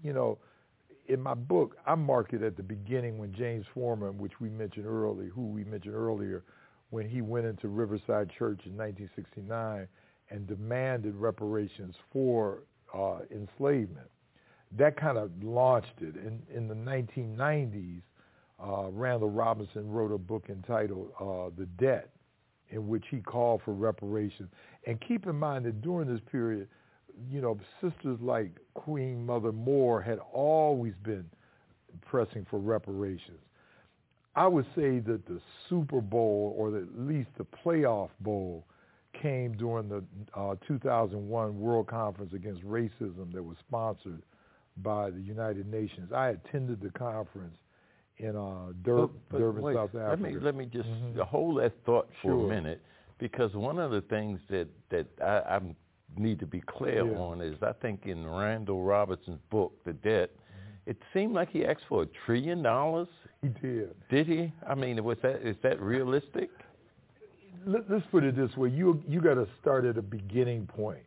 in my book, I marked it at the beginning when James Foreman, who we mentioned earlier, when he went into Riverside Church in 1969 and demanded reparations for enslavement. That kind of launched it. In the 1990s, Randall Robinson wrote a book entitled The Debt, in which he called for reparations. And keep in mind that during this period, sisters like Queen Mother Moore had always been pressing for reparations. I would say that the Super Bowl, or at least the playoff bowl, came during the 2001 World Conference Against Racism that was sponsored by the United Nations. I attended the conference in Durban, South Africa. Let me just hold that thought for a minute, because one of the things that I need to be clear on is, I think in Randall Robinson's book, The Debt, it seemed like he asked for $1 trillion. He did. Did he? I mean, is that realistic? Let's put it this way. You got to start at a beginning point.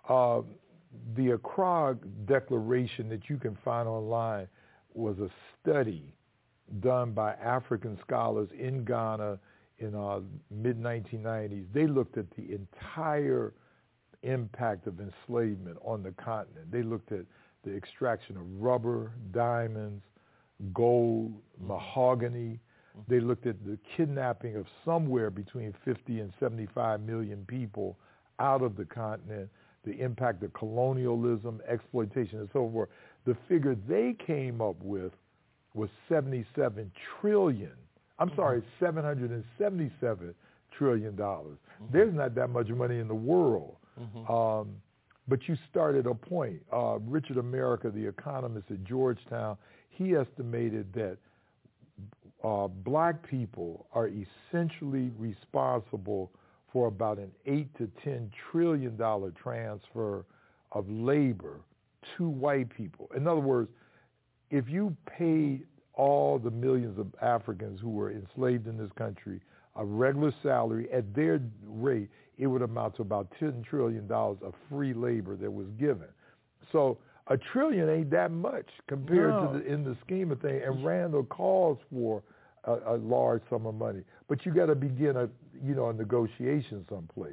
The Accra Declaration that you can find online was a study done by African scholars in Ghana in mid-1990s. They looked at the entire impact of enslavement on the continent. They looked at the extraction of rubber, diamonds, gold, mahogany. They looked at the kidnapping of somewhere between 50 and 75 million people out of the continent, the impact of colonialism, exploitation, and so forth. The figure they came up with was $777 trillion. There's not that much money in the world. But you started a point. Richard America, the economist at Georgetown, he estimated that black people are essentially responsible for about an $8 to $10 trillion transfer of labor to white people. In other words, if you paid all the millions of Africans who were enslaved in this country a regular salary at their rate, it would amount to about $10 trillion of free labor that was given. So $1 trillion ain't that much compared to in the scheme of things. And Randall calls for a large sum of money, but you got to begin a negotiation someplace.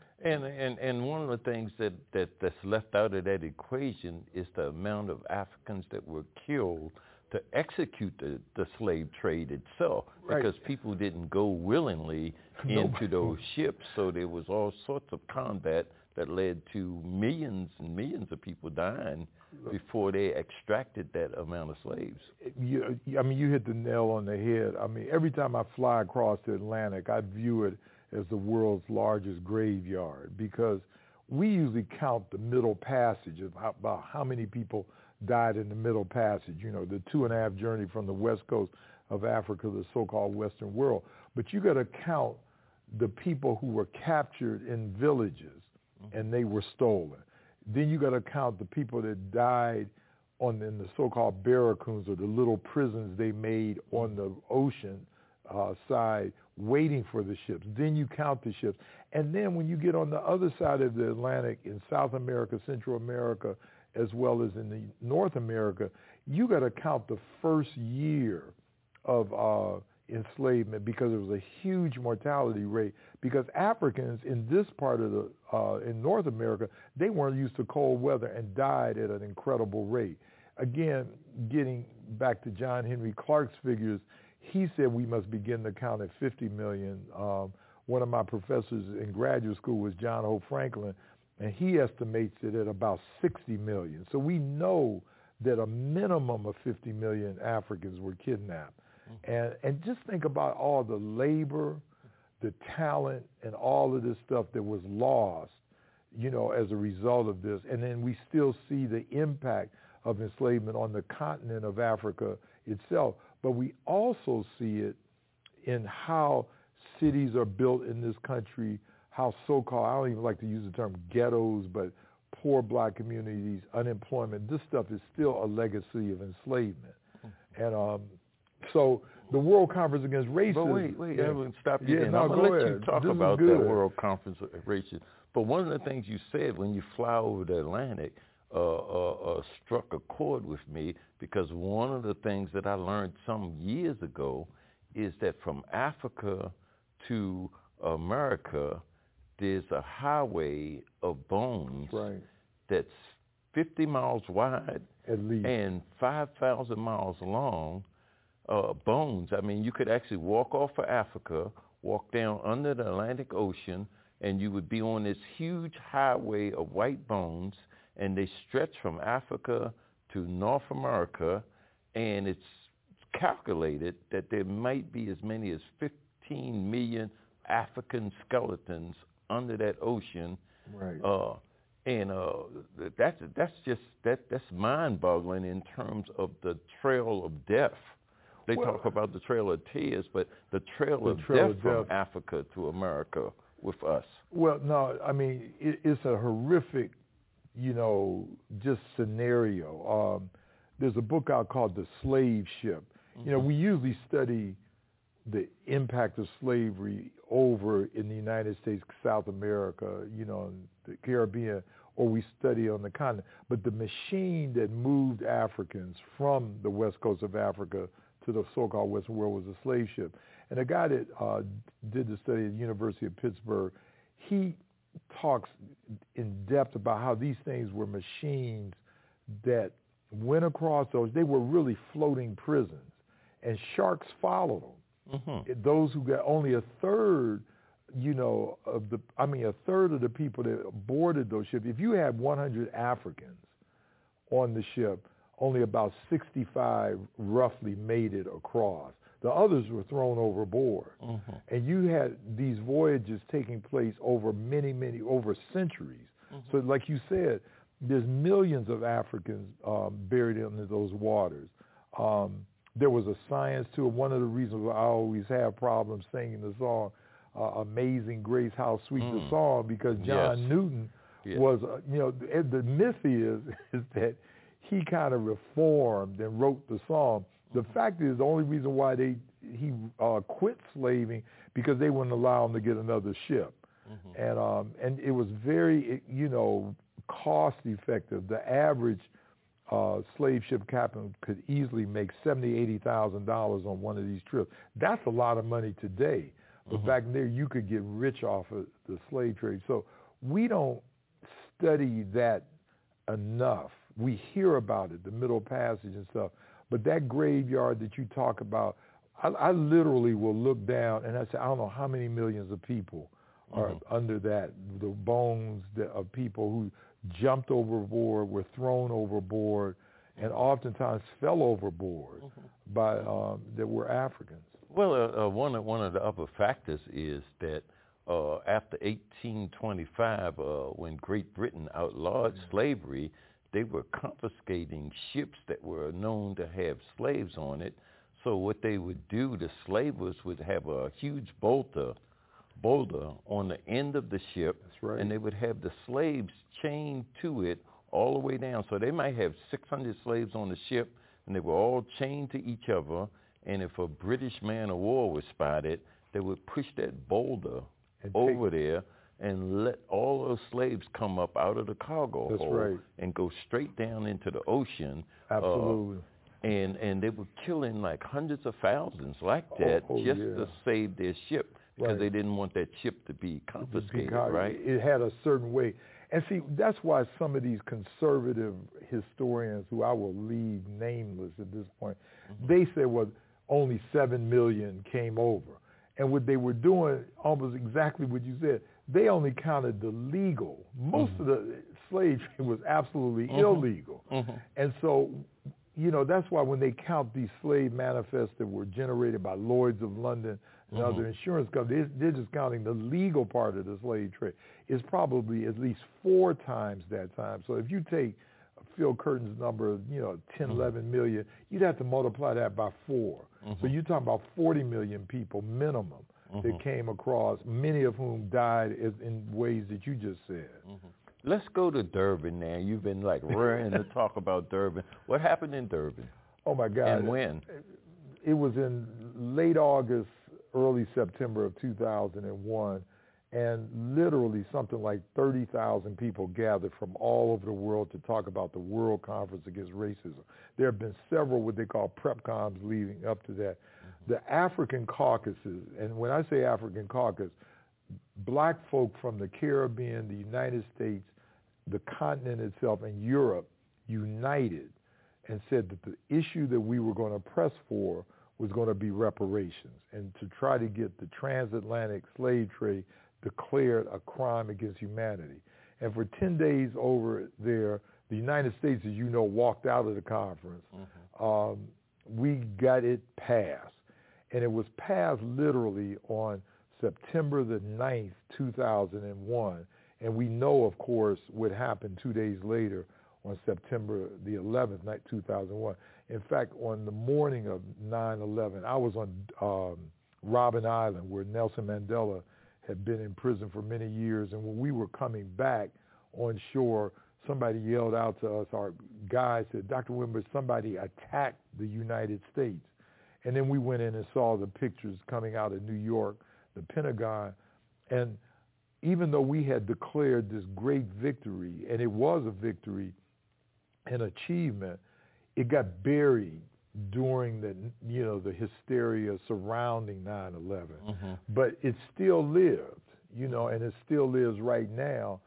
And one of the things that's left out of that equation is the amount of Africans that were killed to execute the slave trade itself, because people didn't go willingly into those ships. So there was all sorts of combat that led to millions and millions of people dying before they extracted that amount of slaves. You hit the nail on the head. I mean, every time I fly across the Atlantic, I view it as the world's largest graveyard, because we usually count the Middle Passage of about how many people died in the Middle Passage, the 2.5 journey from the west coast of Africa to the so-called Western world. But you got to count the people who were captured in villages and they were stolen. Then you got to count the people that died in the so-called barracoons, or the little prisons they made on the ocean side waiting for the ships. Then you count the ships. And then when you get on the other side of the Atlantic, in South America, Central America, as well as in the North America, you got to count the first year of enslavement, because there was a huge mortality rate, because Africans in this part of in North America, they weren't used to cold weather and died at an incredible rate. Again, getting back to John Henry Clark's figures, he said we must begin to count at 50 million. One of my professors in graduate school was John Hope Franklin, and he estimates it at about 60 million. So we know that a minimum of 50 million Africans were kidnapped. And just think about all the labor, the talent, and all of this stuff that was lost, as a result of this. And then we still see the impact of enslavement on the continent of Africa itself. But we also see it in how cities are built in this country, how so-called, I don't even like to use the term ghettos, but poor black communities, unemployment, this stuff is still a legacy of enslavement. And so the World Conference Against Racism. But wait, Edwin, stop you there. No, I'm going to let you talk about that World Conference of Racism. But one of the things you said when you fly over the Atlantic struck a chord with me, because one of the things that I learned some years ago is that from Africa to America, there's a highway of bones that's 50 miles wide at least and 5,000 miles long. Bones. I mean, you could actually walk off of Africa, walk down under the Atlantic Ocean, and you would be on this huge highway of white bones, and they stretch from Africa to North America, and it's calculated that there might be as many as 15 million African skeletons under that ocean. Right. That's mind-boggling in terms of the trail of death. They talk about the Trail of Tears, but the Trail of Death from Africa to America with us. Well, no, I mean, it's a horrific, just scenario. There's a book out called The Slave Ship. Mm-hmm. We usually study the impact of slavery over in the United States, South America, in the Caribbean, or we study on the continent. But the machine that moved Africans from the west coast of Africa to the so-called Western world was a slave ship. And a guy that did the study at the University of Pittsburgh, he talks in depth about how these things were machines that went across those. They were really floating prisons, and sharks followed them. Mm-hmm. Those who got only a third, a third of the people that boarded those ships. If you had 100 Africans on the ship, only about 65 roughly made it across. The others were thrown overboard. Mm-hmm. And you had these voyages taking place over over centuries. Mm-hmm. So like you said, there's millions of Africans buried under those waters. There was a science to it. One of the reasons why I always have problems singing the song, Amazing Grace, How Sweet the Song, because John Newton was, the myth is that he kind of reformed and wrote the song. The fact is, the only reason why he quit slaving because they wouldn't allow him to get another ship, and it was very cost effective. The average slave ship captain could easily make $70,000-$80,000 on one of these trips. That's a lot of money today, but back there you could get rich off of the slave trade. So we don't study that enough. We hear about it, the Middle Passage and stuff, but that graveyard that you talk about, I literally will look down and I say, I don't know how many millions of people are under that, the bones of people who jumped overboard, were thrown overboard, and oftentimes fell overboard by that were Africans. Well, one of the other factors is that after 1825, when Great Britain outlawed slavery, they were confiscating ships that were known to have slaves on it. So what they would do, the slavers would have a huge boulder on the end of the ship, and they would have the slaves chained to it all the way down. So they might have 600 slaves on the ship, and they were all chained to each other, and if a British man of war was spotted, they would push that boulder over there and let all those slaves come up out of the cargo hold and go straight down into the ocean. Absolutely. And they were killing like hundreds of thousands like that to save their ship because they didn't want that ship to be confiscated, right? It had a certain way. And see, that's why some of these conservative historians, who I will leave nameless at this point, they say, well, only 7 million came over. And what they were doing, almost exactly what you said, they only counted the legal. Most of the slave trade was absolutely illegal. And so, that's why when they count these slave manifests that were generated by Lloyd's of London and other insurance companies, they're just counting the legal part of the slave trade. It's probably at least 4 times that time. So if you take Phil Curtin's number of, 10, 11 million, you'd have to multiply that by 4. So you're talking about 40 million people minimum that came across, many of whom died in ways that you just said. Let's go to Durban now. You've been like raring to talk about Durban. What happened in Durban? Oh, my God. And when? It was in late August, early September of 2001, and literally something like 30,000 people gathered from all over the world to talk about the World Conference Against Racism. There have been several what they call PrepComs leading up to that. The African caucuses, and when I say African caucus, black folk from the Caribbean, the United States, the continent itself, and Europe united and said that the issue that we were going to press for was going to be reparations and to try to get the transatlantic slave trade declared a crime against humanity. And for 10 days over there, the United States, as you know, walked out of the conference. We got it passed. And it was passed literally on September the 9th, 2001. And we know, of course, what happened 2 days later on September the 11th, 2001. In fact, on the morning of 9/11, I was on Robben Island where Nelson Mandela had been in prison for many years. And when we were coming back on shore, somebody yelled out to us, our guy said, Dr. Winbush, somebody attacked the United States. And then we went in and saw the pictures coming out of New York, the Pentagon. And even though we had declared this great victory, and it was a victory, an achievement, it got buried during the hysteria surrounding 9/11. But it still lived, and it still lives right now.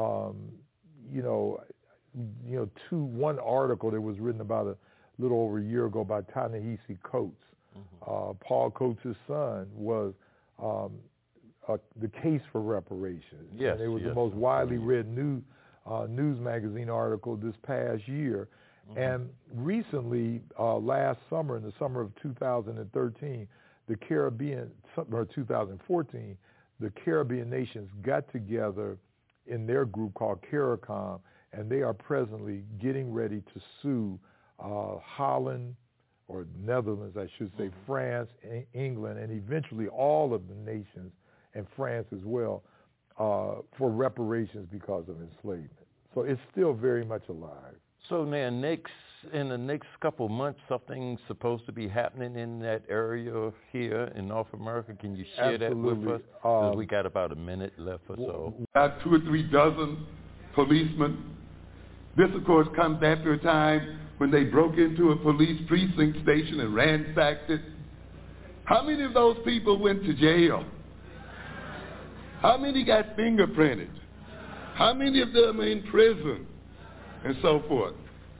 One article that was written about a little over a year ago by Ta-Nehisi Coates. Paul Coates' son was the case for reparations. Yes, and it was the most widely read news magazine article this past year. And recently, last summer, in the summer of 2013, the Caribbean, or 2014, the Caribbean nations got together in their group called CARICOM, and they are presently getting ready to sue Holland, or Netherlands, I should say, France, England, and eventually all of the nations, and France as well, for reparations because of enslavement. So it's still very much alive. So now, in the next couple of months, something's supposed to be happening in that area here in North America. Can you share that with us? Because we got about a minute left or so. About 2 or 3 dozen policemen. This, of course, comes after a time when they broke into a police precinct station and ransacked it. How many of those people went to jail? How many got fingerprinted? How many of them are in prison? And so forth.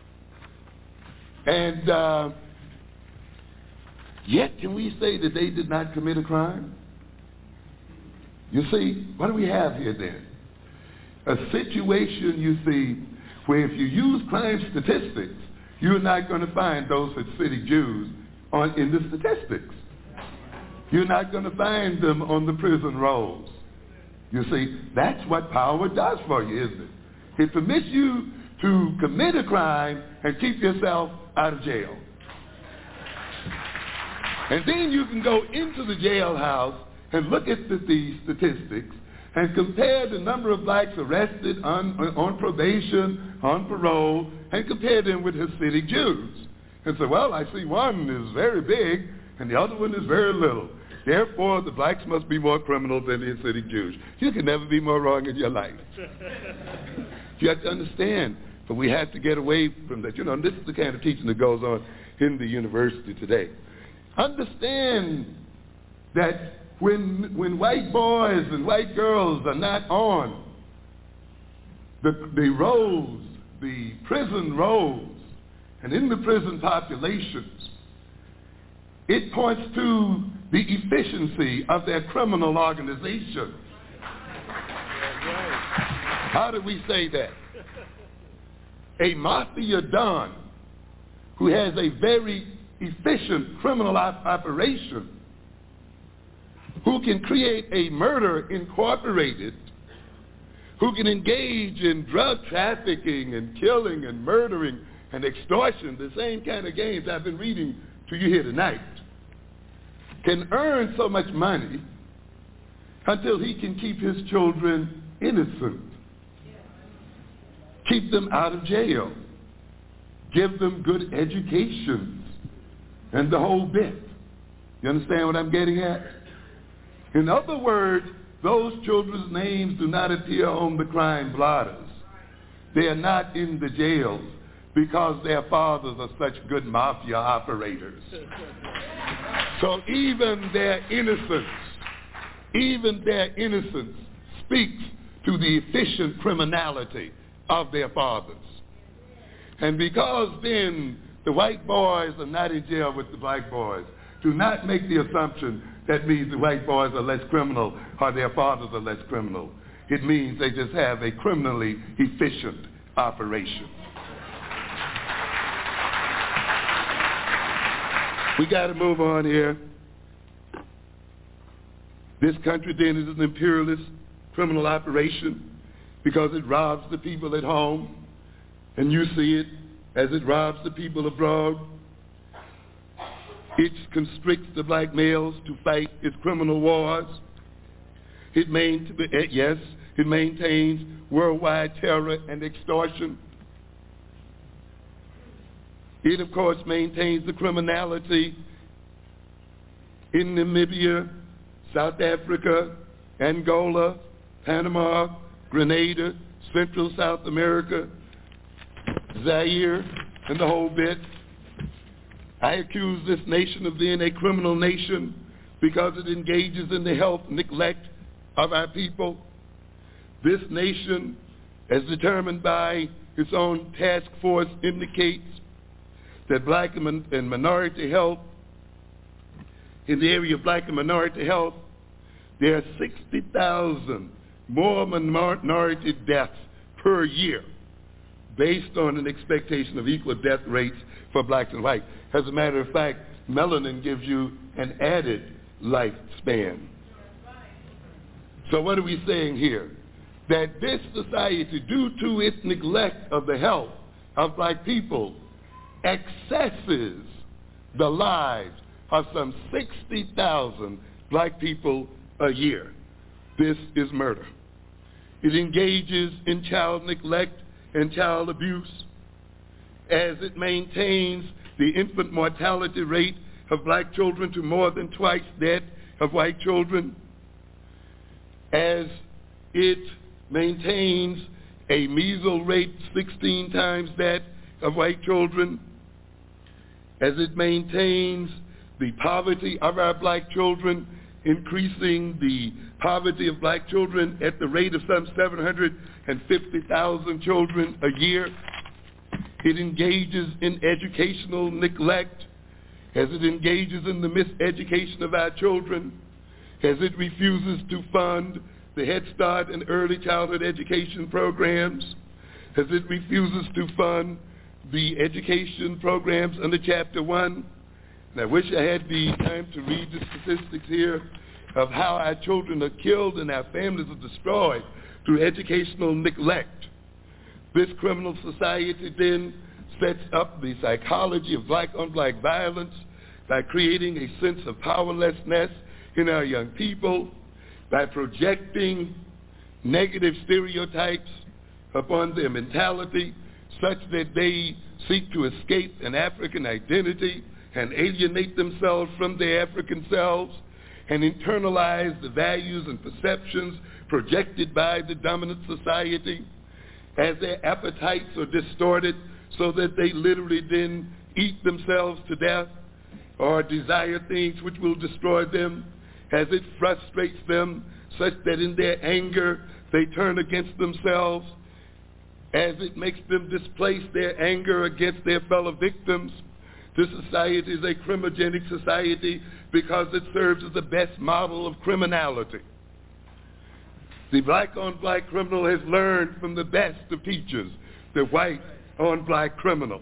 And yet can we say that they did not commit a crime? You see, what do we have here then? A situation, you see, where if you use crime statistics, you're not going to find those Hasidic Jews in the statistics. You're not going to find them on the prison rolls. You see, that's what power does for you, isn't it? It permits you to commit a crime and keep yourself out of jail. And then you can go into the jailhouse and look at the statistics and compare the number of blacks arrested on probation, on parole, and compare them with Hasidic Jews. And say, well, I see one is very big and the other one is very little. Therefore, the blacks must be more criminals than the Hasidic Jews. You can never be more wrong in your life. You have to understand. But we have to get away from that. This is the kind of teaching that goes on in the university today. Understand that when white boys and white girls are not on the rolls, the prison rolls, and in the prison populations, it points to the efficiency of their criminal organization. How do we say that? A mafia don who has a very efficient criminal operation, who can create a murder incorporated, who can engage in drug trafficking and killing and murdering and extortion, the same kind of games I've been reading to you here tonight, can earn so much money until he can keep his children innocent, keep them out of jail, give them good education, and the whole bit. You understand what I'm getting at? In other words, those children's names do not appear on the crime blotters. They are not in the jails because their fathers are such good mafia operators. So even their innocence speaks to the efficient criminality of their fathers. And because then the white boys are not in jail with the black boys, do not make the assumption that means the white boys are less criminal or their fathers are less criminal. It means they just have a criminally efficient operation. We got to move on here. This country then is an imperialist criminal operation because it robs the people at home, and you see it as it robs the people abroad. It constricts the black males to fight its criminal wars. It maintains worldwide terror and extortion. It, of course, maintains the criminality in Namibia, South Africa, Angola, Panama, Grenada, Central South America, Zaire, and the whole bit. I accuse this nation of being a criminal nation because it engages in the health neglect of our people. This nation, as determined by its own task force, indicates that black and minority health, in the area of black and minority health, there are 60,000 more minority deaths per year based on an expectation of equal death rates for blacks and whites. As a matter of fact, melanin gives you an added lifespan. So what are we saying here? That this society, due to its neglect of the health of black people, accesses the lives of some 60,000 black people a year. This is murder. It engages in child neglect and child abuse, as it maintains the infant mortality rate of black children to more than twice that of white children, as it maintains a measles rate 16 times that of white children, as it maintains the poverty of our black children, increasing the poverty of black children at the rate of some 750,000 children a year. It engages in educational neglect, as it engages in the miseducation of our children, as it refuses to fund the Head Start and early childhood education programs, as it refuses to fund the education programs under Chapter 1. And I wish I had the time to read the statistics here of how our children are killed and our families are destroyed through educational neglect. This criminal society then sets up the psychology of black-on-black violence by creating a sense of powerlessness in our young people, by projecting negative stereotypes upon their mentality such that they seek to escape an African identity and alienate themselves from their African selves and internalize the values and perceptions projected by the dominant society, as their appetites are distorted so that they literally then eat themselves to death or desire things which will destroy them, as it frustrates them such that in their anger they turn against themselves, as it makes them displace their anger against their fellow victims. This society is a crimogenic society because it serves as the best model of criminality. The black-on-black criminal has learned from the best of teachers, the white-on-black criminal.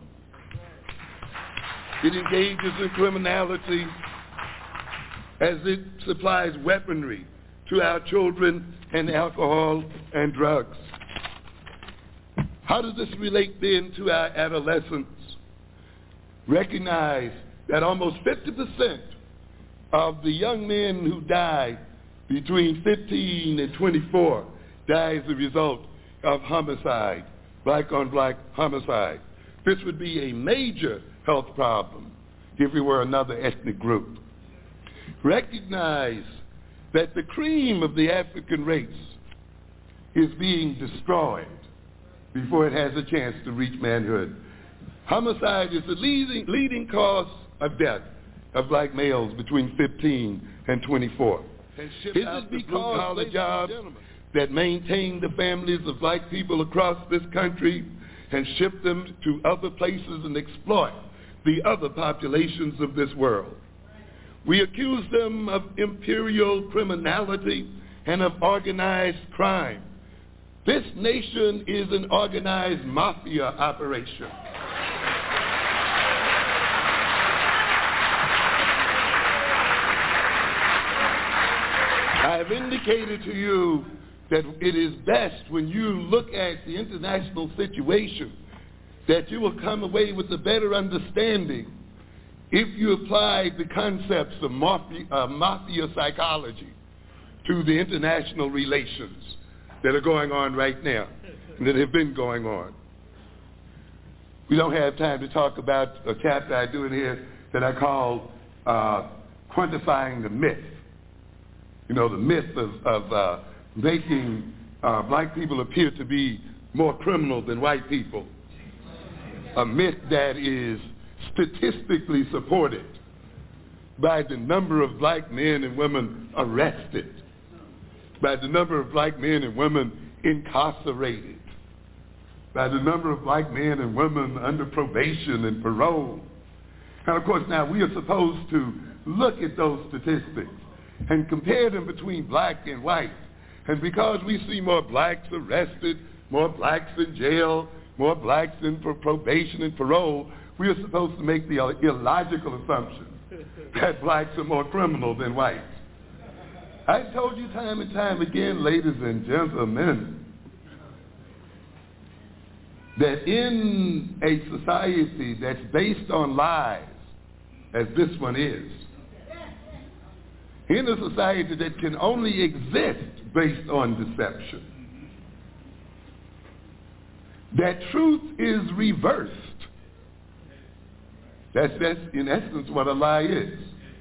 It engages in criminality as it supplies weaponry to our children and alcohol and drugs. How does this relate then to our adolescents? Recognize that almost 50% of the young men who die between 15 and 24 die as a result of homicide, black-on-black homicide. This would be a major health problem if we were another ethnic group. Recognize that the cream of the African race is being destroyed before it has a chance to reach manhood. Homicide is the leading cause of death of black males between 15 and 24. This is because the jobs that maintain the families of black people across this country and ship them to other places and exploit the other populations of this world. We accuse them of imperial criminality and of organized crime. This nation is an organized mafia operation. I have indicated to you that it is best when you look at the international situation that you will come away with a better understanding if you apply the concepts of mafia psychology to the international relations that are going on right now and that have been going on. We don't have time to talk about a chapter I do in here that I call quantifying the myth. You know, the myth of making black people appear to be more criminal than white people. A myth that is statistically supported by the number of black men and women arrested, by the number of black men and women incarcerated, by the number of black men and women under probation and parole. And of course now we are supposed to look at those statistics and compare them between black and white. And because we see more blacks arrested, more blacks in jail, more blacks in for probation and parole, we are supposed to make the illogical assumption that blacks are more criminal than whites. I've told you time and time again, ladies and gentlemen, that in a society that's based on lies, as this one is, in a society that can only exist based on deception, that truth is reversed. That's in essence what a lie is.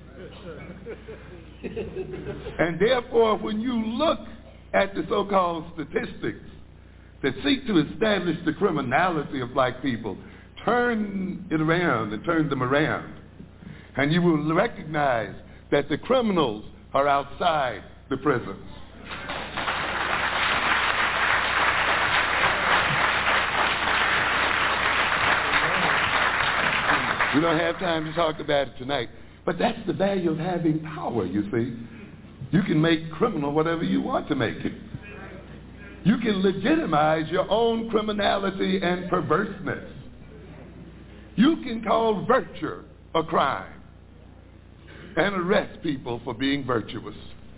And therefore, when you look at the so-called statistics that seek to establish the criminality of black people, turn it around and turn them around, and you will recognize that the criminals are outside the prisons. We don't have time to talk about it tonight, but that's the value of having power, you see. You can make criminal whatever you want to make it. You can legitimize your own criminality and perverseness. You can call virtue a crime and arrest people for being virtuous.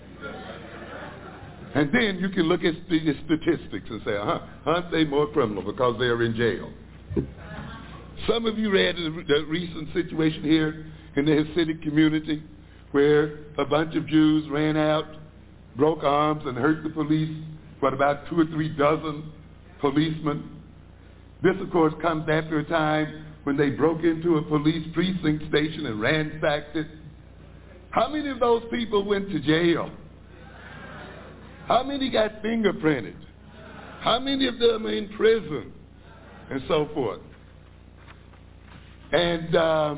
And then you can look at the statistics and say, aren't they more criminal because they're in jail? Some of you read the recent situation here in the Hasidic community where a bunch of Jews ran out, broke arms, and hurt the police, about 2 or 3 dozen policemen. This, of course, comes after a time when they broke into a police precinct station and ransacked it. How many of those people went to jail? How many got fingerprinted? How many of them are in prison? And so forth. And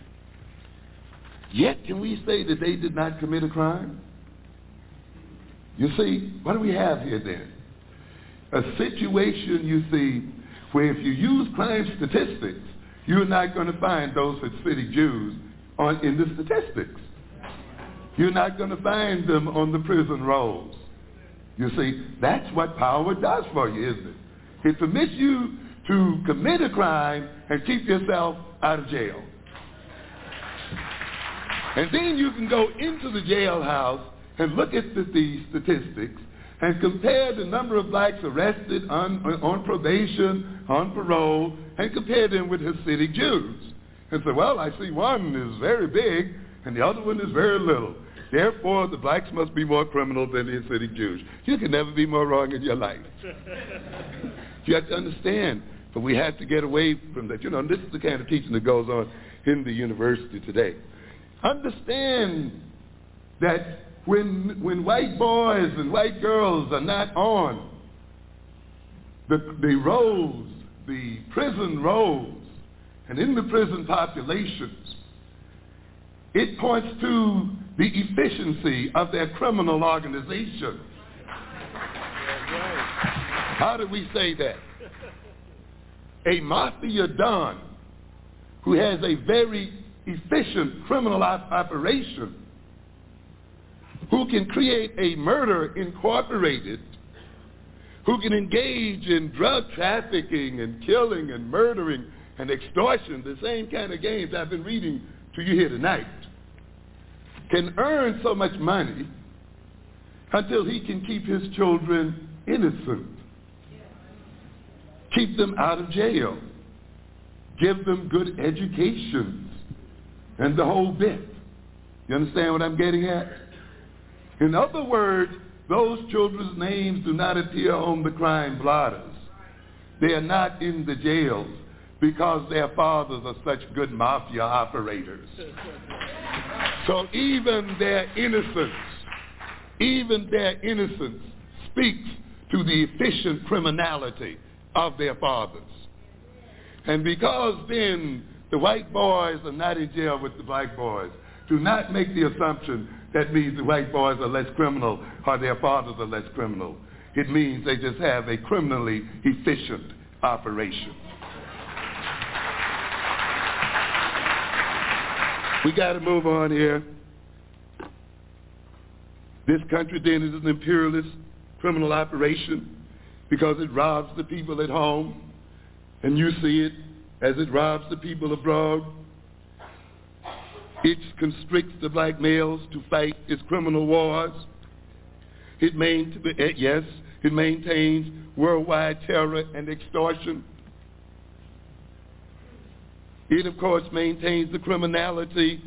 yet can we say that they did not commit a crime? You see, what do we have here then? A situation, you see, where if you use crime statistics, you're not going to find those Hasidic Jews in the statistics. You're not going to find them on the prison rolls. You see, that's what power does for you, isn't it? It permits you to commit a crime and keep yourself out of jail. And then you can go into the jailhouse and look at the statistics and compare the number of blacks arrested on probation, on parole, and compare them with Hasidic Jews. And say, well, I see one is very big and the other one is very little. Therefore, the blacks must be more criminal than the Hasidic Jews. You can never be more wrong in your life. You have to understand, but we have to get away from that. You know, this is the kind of teaching that goes on in the university today. Understand that when white boys and white girls are not on the rolls, the prison rolls, and in the prison populations, it points to the efficiency of their criminal organization. How do we say that? A mafia don who has a very efficient criminal operation, who can create a murder incorporated, who can engage in drug trafficking and killing and murdering and extortion, the same kind of games I've been reading to you here tonight, can earn so much money until he can keep his children innocent, keep them out of jail, give them good educations, and the whole bit. You understand what I'm getting at? In other words, those children's names do not appear on the crime blotters. They are not in the jails because their fathers are such good mafia operators. So even their innocence speaks to the efficient criminality of their fathers. And because then the white boys are not in jail with the black boys, do not make the assumption that means the white boys are less criminal or their fathers are less criminal. It means they just have a criminally efficient operation. We got to move on here. This country then is an imperialist criminal operation because it robs the people at home, and you see it as it robs the people abroad. It constricts the black males to fight its criminal wars. It maintains worldwide terror and extortion. It, of course, maintains the criminality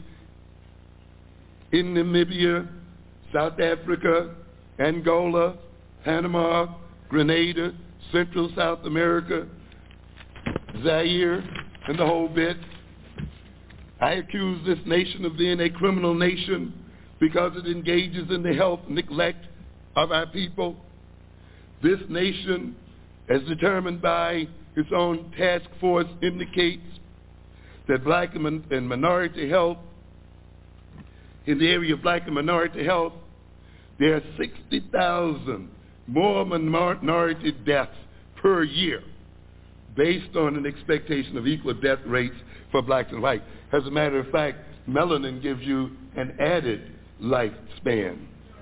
in Namibia, South Africa, Angola, Panama, Grenada, Central South America, Zaire, and the whole bit. I accuse this nation of being a criminal nation because it engages in the health neglect of our people. This nation, as determined by its own task force, indicates that black and minority health, in the area of black and minority health, there are 60,000 more minority deaths per year based on an expectation of equal death rates for blacks and whites. As a matter of fact, melanin gives you an added lifespan.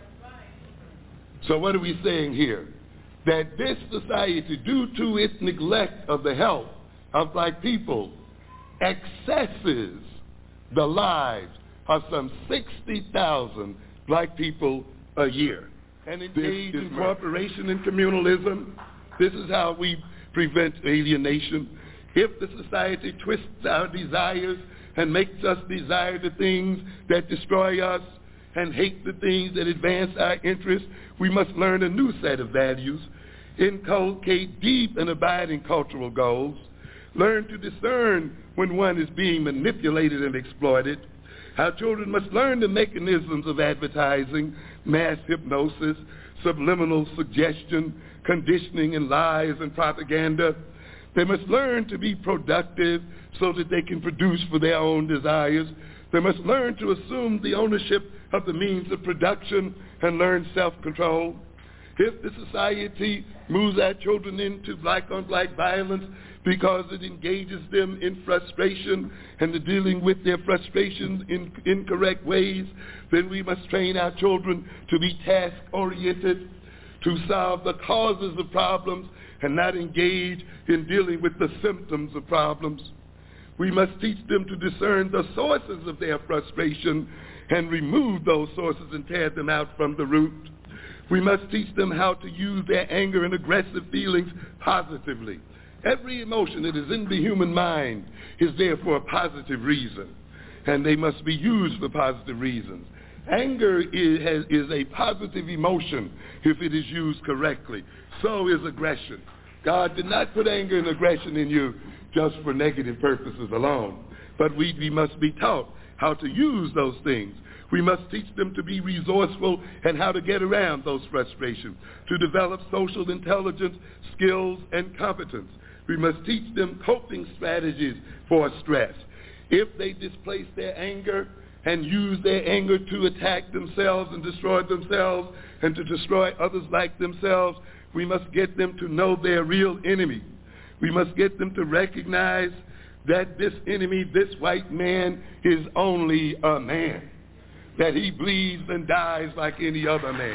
So what are we saying here? That this society, due to its neglect of the health of black people, accesses the lives of some 60,000 black people a year. And engage in cooperation and communalism. This is how we prevent alienation. If the society twists our desires and makes us desire the things that destroy us and hate the things that advance our interests, we must learn a new set of values, inculcate deep and abiding cultural goals, learn to discern when one is being manipulated and exploited. Our children must learn the mechanisms of advertising, mass hypnosis, subliminal suggestion, conditioning and lies and propaganda. They must learn to be productive so that they can produce for their own desires. They must learn to assume the ownership of the means of production and learn self-control. If the society moves our children into black-on-black violence because it engages them in frustration and the dealing with their frustrations in incorrect ways, then we must train our children to be task-oriented, to solve the causes of problems and not engage in dealing with the symptoms of problems. We must teach them to discern the sources of their frustration and remove those sources and tear them out from the root. We must teach them how to use their anger and aggressive feelings positively. Every emotion that is in the human mind is there for a positive reason, and they must be used for positive reasons. Anger is a positive emotion if it is used correctly. So is aggression. God did not put anger and aggression in you just for negative purposes alone, but we must be taught how to use those things. We must teach them to be resourceful and how to get around those frustrations, to develop social intelligence, skills, and competence. We must teach them coping strategies for stress. If they displace their anger and use their anger to attack themselves and destroy themselves and to destroy others like themselves, we must get them to know their real enemy. We must get them to recognize that this enemy, this white man, is only a man, that he bleeds and dies like any other man.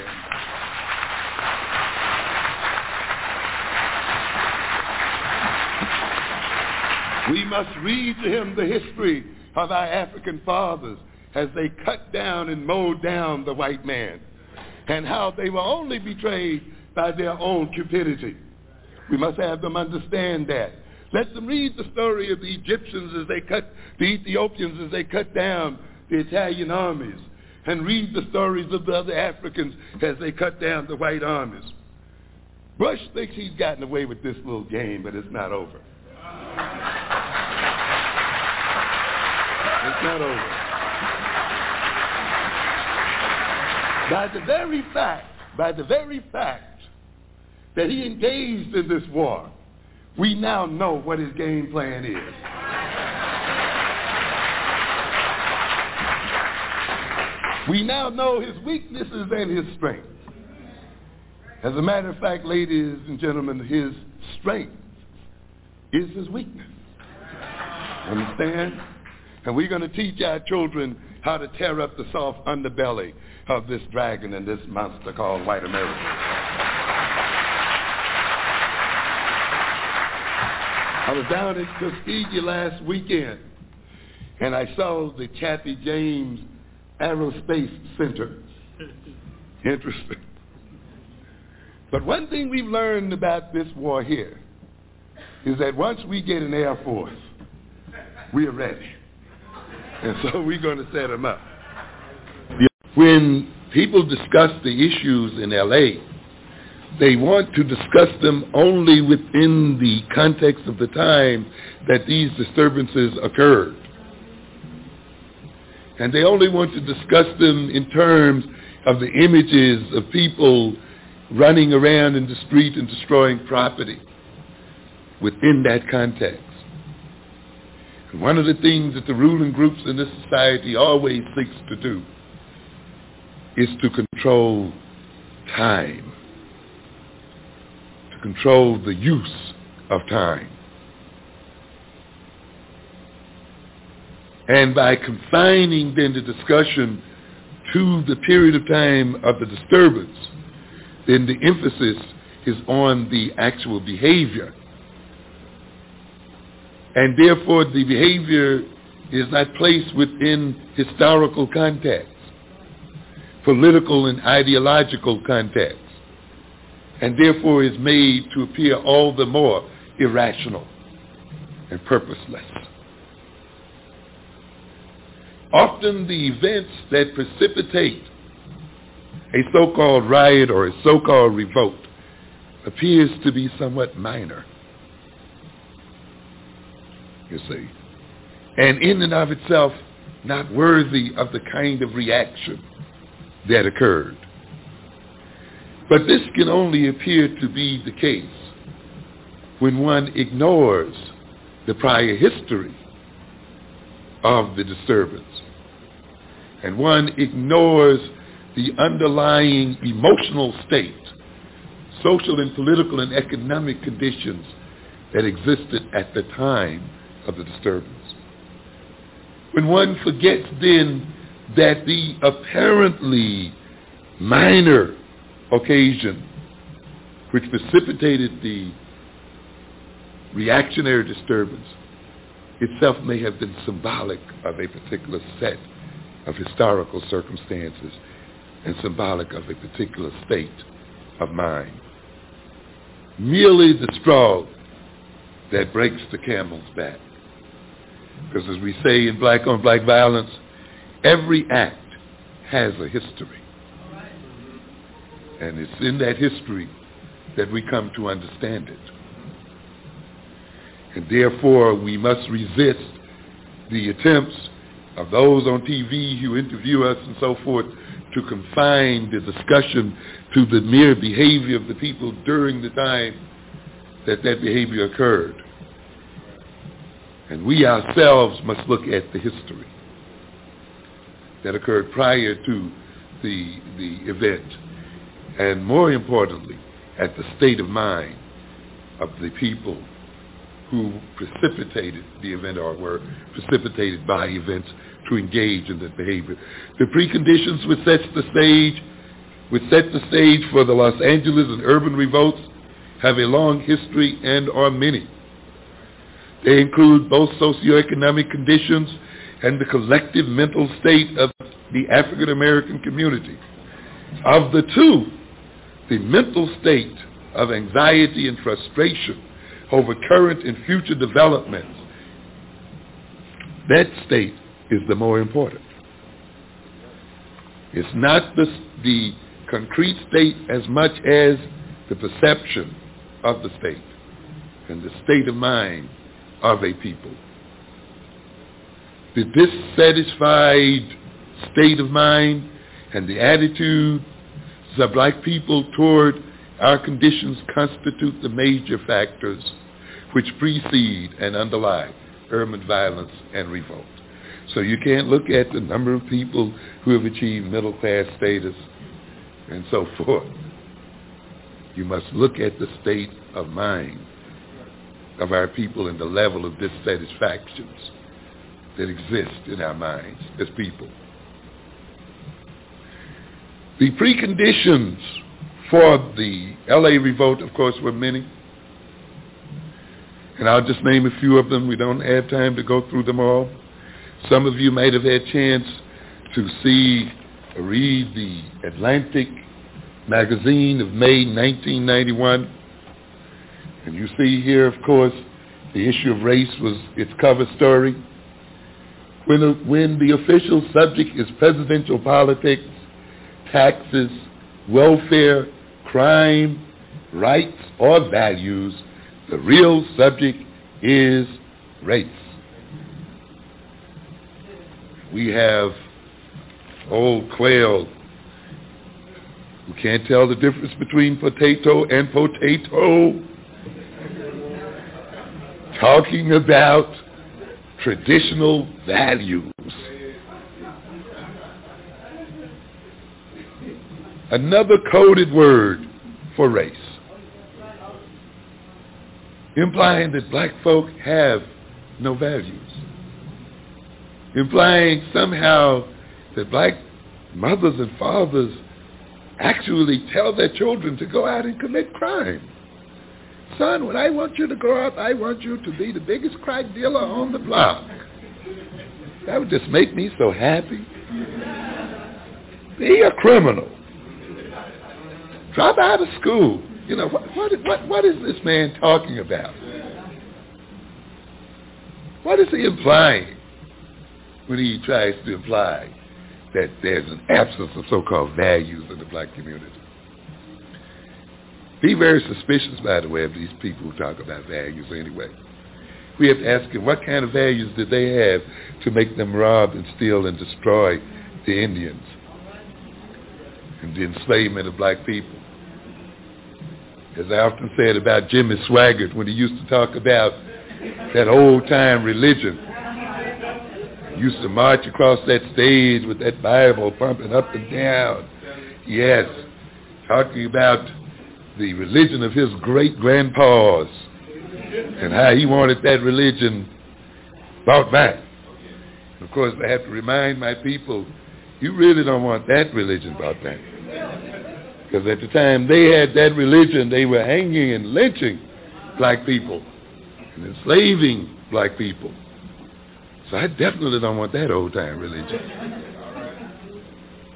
We must read to him the history of our African fathers as they cut down and mowed down the white man, and how they were only betrayed by their own cupidity. We must have them understand that. Let them read the story of the Egyptians as they cut, the Ethiopians as they cut down the Italian armies, and read the stories of the other Africans as they cut down the white armies. Bush thinks he's gotten away with this little game, but it's not over. It's not over. By the very fact that he engaged in this war, we now know what his game plan is. We now know his weaknesses and his strengths. As a matter of fact, ladies and gentlemen, his strength is his weakness. Understand? And we're going to teach our children how to tear up the soft underbelly of this dragon and this monster called white America. I was down in Tuskegee last weekend, and I saw the Kathy James Aerospace Center. Interesting. But one thing we've learned about this war here is that once we get an Air Force, we are ready. And so we're going to set them up. When people discuss the issues in L.A., they want to discuss them only within the context of the time that these disturbances occurred. And they only want to discuss them in terms of the images of people running around in the street and destroying property within that context. And one of the things that the ruling groups in this society always seeks to do is to control time, to control the use of time. And by confining then the discussion to the period of time of the disturbance, then the emphasis is on the actual behavior. And therefore the behavior is not placed within historical context, political and ideological context, and therefore is made to appear all the more irrational and purposeless. Often the events that precipitate a so-called riot or a so-called revolt appears to be somewhat minor, you see, and in and of itself not worthy of the kind of reaction that occurred. But this can only appear to be the case when one ignores the prior history of the disturbance, and one ignores the underlying emotional state, social and political and economic conditions that existed at the time of the disturbance. When one forgets then that the apparently minor occasion which precipitated the reactionary disturbance itself may have been symbolic of a particular set of historical circumstances and symbolic of a particular state of mind. Merely the straw that breaks the camel's back. Because as we say in black on black violence, every act has a history. And it's in that history that we come to understand it. And therefore, we must resist the attempts of those on TV who interview us and so forth to confine the discussion to the mere behavior of the people during the time that that behavior occurred. And we ourselves must look at the history that occurred prior to the event, and more importantly, at the state of mind of the people who precipitated the event or were precipitated by events to engage in that behavior. The preconditions which set the stage for the Los Angeles and urban revolts have a long history and are many. They include both socioeconomic conditions and the collective mental state of the African American community. Of the two, the mental state of anxiety and frustration over current and future developments, that state is the more important. It's not the concrete state as much as the perception of the state and the state of mind of a people. The dissatisfied state of mind and the attitudes of black people toward our conditions constitute the major factors which precede and underlie urban violence and revolt. So you can't look at the number of people who have achieved middle-class status and so forth. You must look at the state of mind of our people and the level of dissatisfactions that exist in our minds as people. The preconditions for the LA revolt, of course, were many. And I'll just name a few of them. We don't have time to go through them all. Some of you might have had a chance to read the Atlantic magazine of May 1991. And you see here, of course, the issue of race was its cover story. When the official subject is presidential politics, taxes, welfare, crime, rights, or values, the real subject is race. We have old Quayle who can't tell the difference between potato and potato, talking about traditional values. Another coded word for race, implying that black folk have no values, implying somehow that black mothers and fathers actually tell their children to go out and commit crime. Son, when I want you to grow up, I want you to be the biggest crack dealer on the block. That would just make me so happy. Be a criminal. Drop out of school. You know, what is this man talking about? What is he implying when he tries to imply that there's an absence of so-called values in the black community? Be very suspicious, by the way, of these people who talk about values anyway. We have to ask them, what kind of values did they have to make them rob and steal and destroy the Indians and the enslavement of black people? As I often said about Jimmy Swaggart when he used to talk about that old-time religion, he used to march across that stage with that Bible pumping up and down. Yes, talking about the religion of his great-grandpas and how he wanted that religion brought back. Of course, I have to remind my people, you really don't want that religion brought back. Because at the time they had that religion, they were hanging and lynching black people and enslaving black people. So I definitely don't want that old-time religion.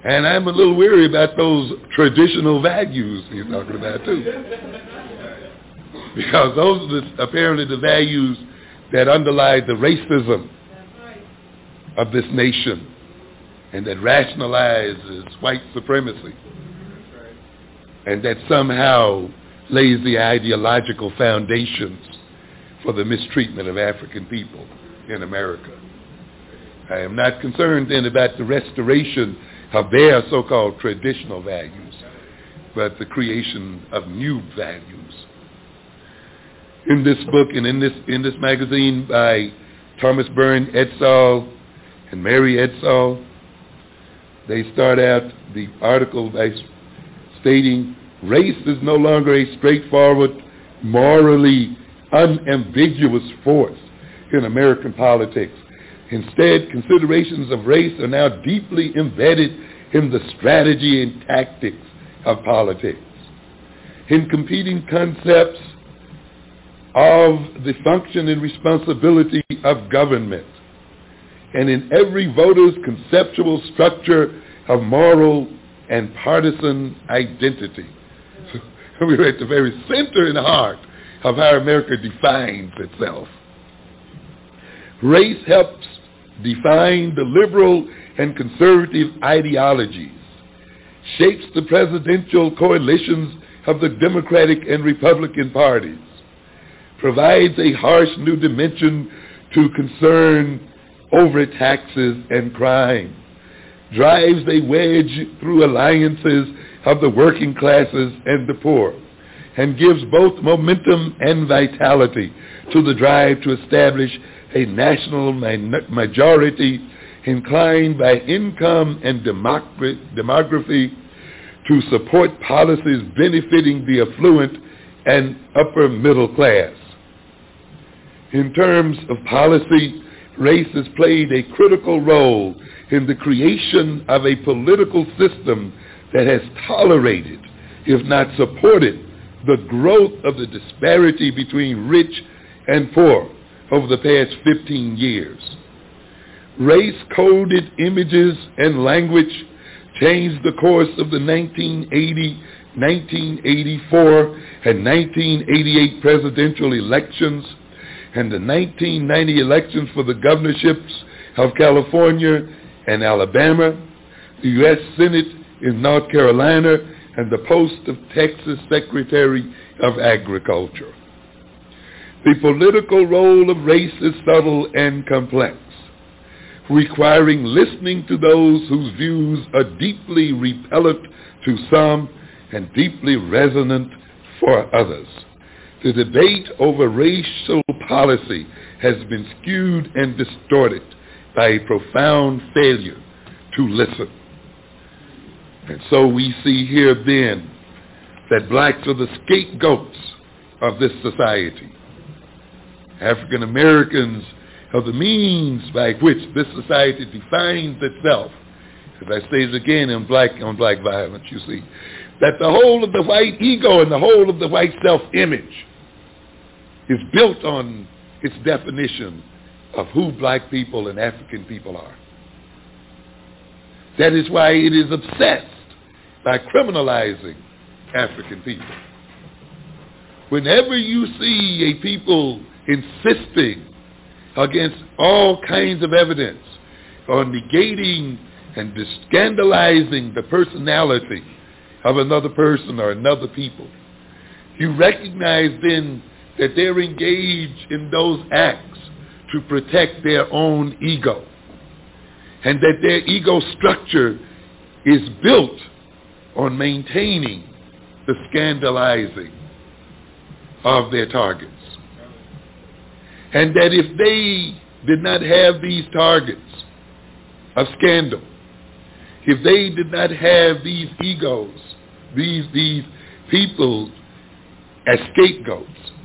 And I'm a little weary about those traditional values he's talking about too. Because those are apparently the values that underlie the racism of this nation and that rationalizes white supremacy and that somehow lays the ideological foundations for the mistreatment of African people in America. I am not concerned then about the restoration of their so-called traditional values, but the creation of new values. In this book and in this magazine by Thomas Byrne Edsall and Mary Edsall, they start out the article by stating, race is no longer a straightforward, morally unambiguous force in American politics. Instead, considerations of race are now deeply embedded in the strategy and tactics of politics. In competing concepts of the function and responsibility of government, and in every voter's conceptual structure of moral and partisan identity. We're at the very center and heart of how America defines itself. Race helps define the liberal and conservative ideologies, shapes the presidential coalitions of the Democratic and Republican parties, provides a harsh new dimension to concern over taxes and crime, drives a wedge through alliances of the working classes and the poor, and gives both momentum and vitality to the drive to establish a national majority inclined by income and demography to support policies benefiting the affluent and upper middle class. In terms of policy, race has played a critical role in the creation of a political system that has tolerated, if not supported, the growth of the disparity between rich and poor over the past 15 years. Race-coded images and language changed the course of the 1980, 1984, and 1988 presidential elections and the 1990 elections for the governorships of California and Alabama, the U.S. Senate in North Carolina, and the post of Texas Secretary of Agriculture. The political role of race is subtle and complex, requiring listening to those whose views are deeply repellent to some and deeply resonant for others. The debate over racial policy has been skewed and distorted by a profound failure to listen. And so we see here then that blacks are the scapegoats of this society. African Americans are the means by which this society defines itself. As I say it again on black violence, you see, that the whole of the white ego and the whole of the white self-image is built on its definition of who black people and African people are. That is why it is obsessed by criminalizing African people. Whenever you see a people insisting against all kinds of evidence on negating and scandalizing the personality of another person or another people, you recognize then that they're engaged in those acts to protect their own ego, and that their ego structure is built on maintaining the scandalizing of their targets. And that if they did not have these targets of scandal, if they did not have these egos, these people as scapegoats,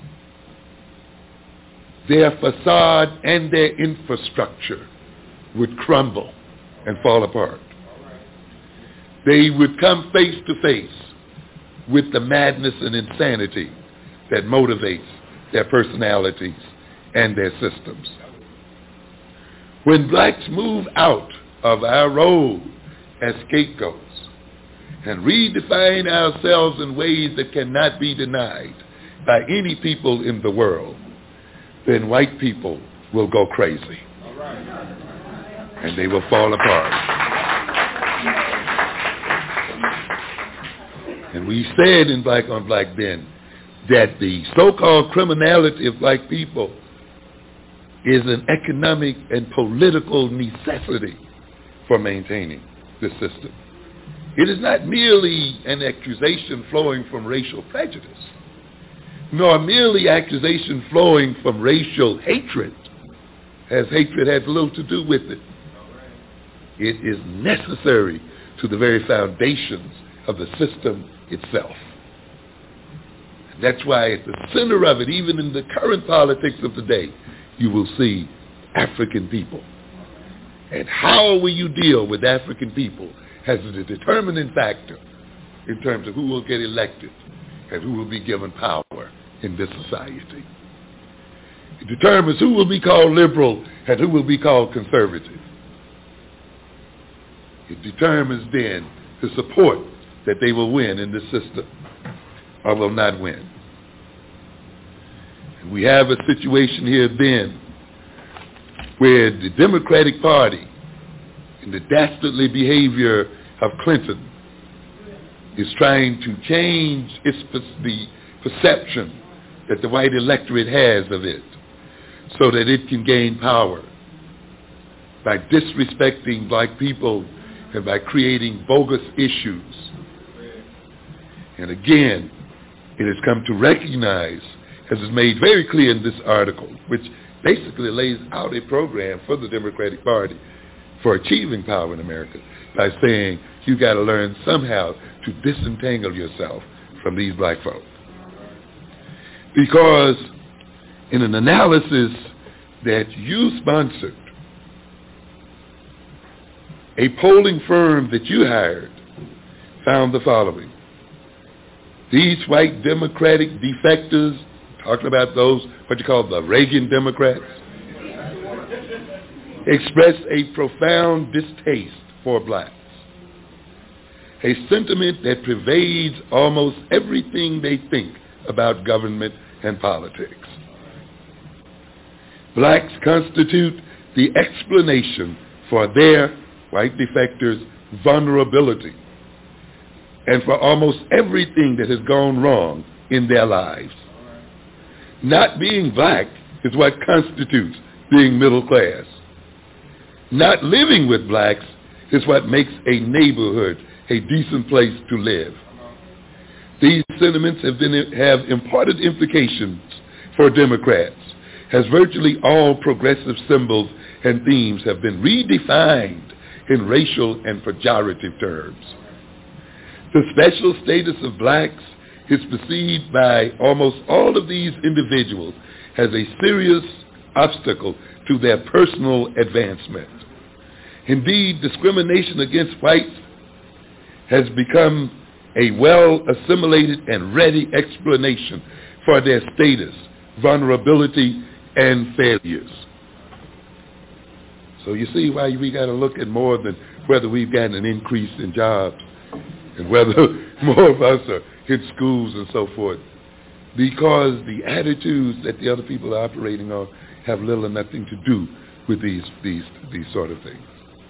their facade and their infrastructure would crumble and fall apart. They would come face to face with the madness and insanity that motivates their personalities and their systems. When blacks move out of our role as scapegoats and redefine ourselves in ways that cannot be denied by any people in the world, then white people will go crazy. And they will fall apart. And we said in Black on Black then that the so-called criminality of black people is an economic and political necessity for maintaining the system. It is not merely an accusation flowing from racial prejudice, nor merely accusation flowing from racial hatred, as hatred has little to do with it. It is necessary to the very foundations of the system itself. And that's why at the center of it, even in the current politics of the day, you will see African people. And how will you deal with African people as a determining factor in terms of who will get elected and who will be given power in this society. It determines who will be called liberal and who will be called conservative. It determines then the support that they will win in this system or will not win. And we have a situation here then where the Democratic Party, in the dastardly behavior of Clinton, is trying to change the perception that the white electorate has of it so that it can gain power by disrespecting black people and by creating bogus issues. And again, it has come to recognize, as is made very clear in this article, which basically lays out a program for the Democratic Party for achieving power in America by saying you got to learn somehow to disentangle yourself from these black folk. Because in an analysis that you sponsored, a polling firm that you hired found the following. These white Democratic defectors, talking about those, what you call the Reagan Democrats, expressed a profound distaste for blacks, a sentiment that pervades almost everything they think about government and politics. Blacks constitute the explanation for their, white defectors, vulnerability and for almost everything that has gone wrong in their lives. Not being black is what constitutes being middle class. Not living with blacks is what makes a neighborhood a decent place to live. These sentiments have important implications for Democrats, as virtually all progressive symbols and themes have been redefined in racial and pejorative terms. The special status of blacks is perceived by almost all of these individuals as a serious obstacle to their personal advancement. Indeed, discrimination against whites has become a well-assimilated and ready explanation for their status, vulnerability, and failures. So you see why we got to look at more than whether we've gotten an increase in jobs and whether more of us are in schools and so forth, because the attitudes that the other people are operating on have little or nothing to do with these sort of things.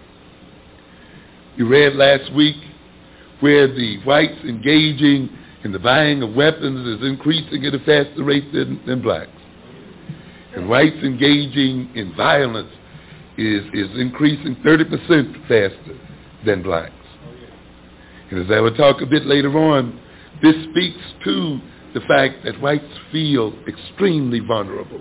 You read last week where the whites engaging in the buying of weapons is increasing at a faster rate than blacks. And whites engaging in violence is increasing 30% faster than blacks. And as I will talk a bit later on, this speaks to the fact that whites feel extremely vulnerable.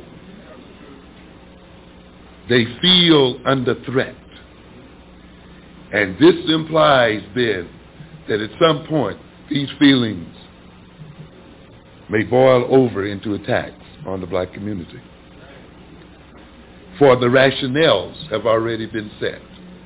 They feel under threat. And this implies then that at some point these feelings may boil over into attacks on the black community. For the rationales have already been set.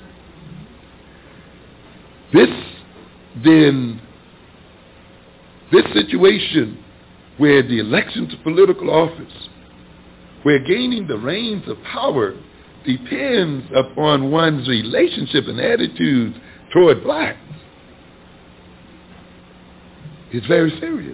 This situation where the election to political office, where gaining the reins of power depends upon one's relationship and attitudes toward blacks is very serious.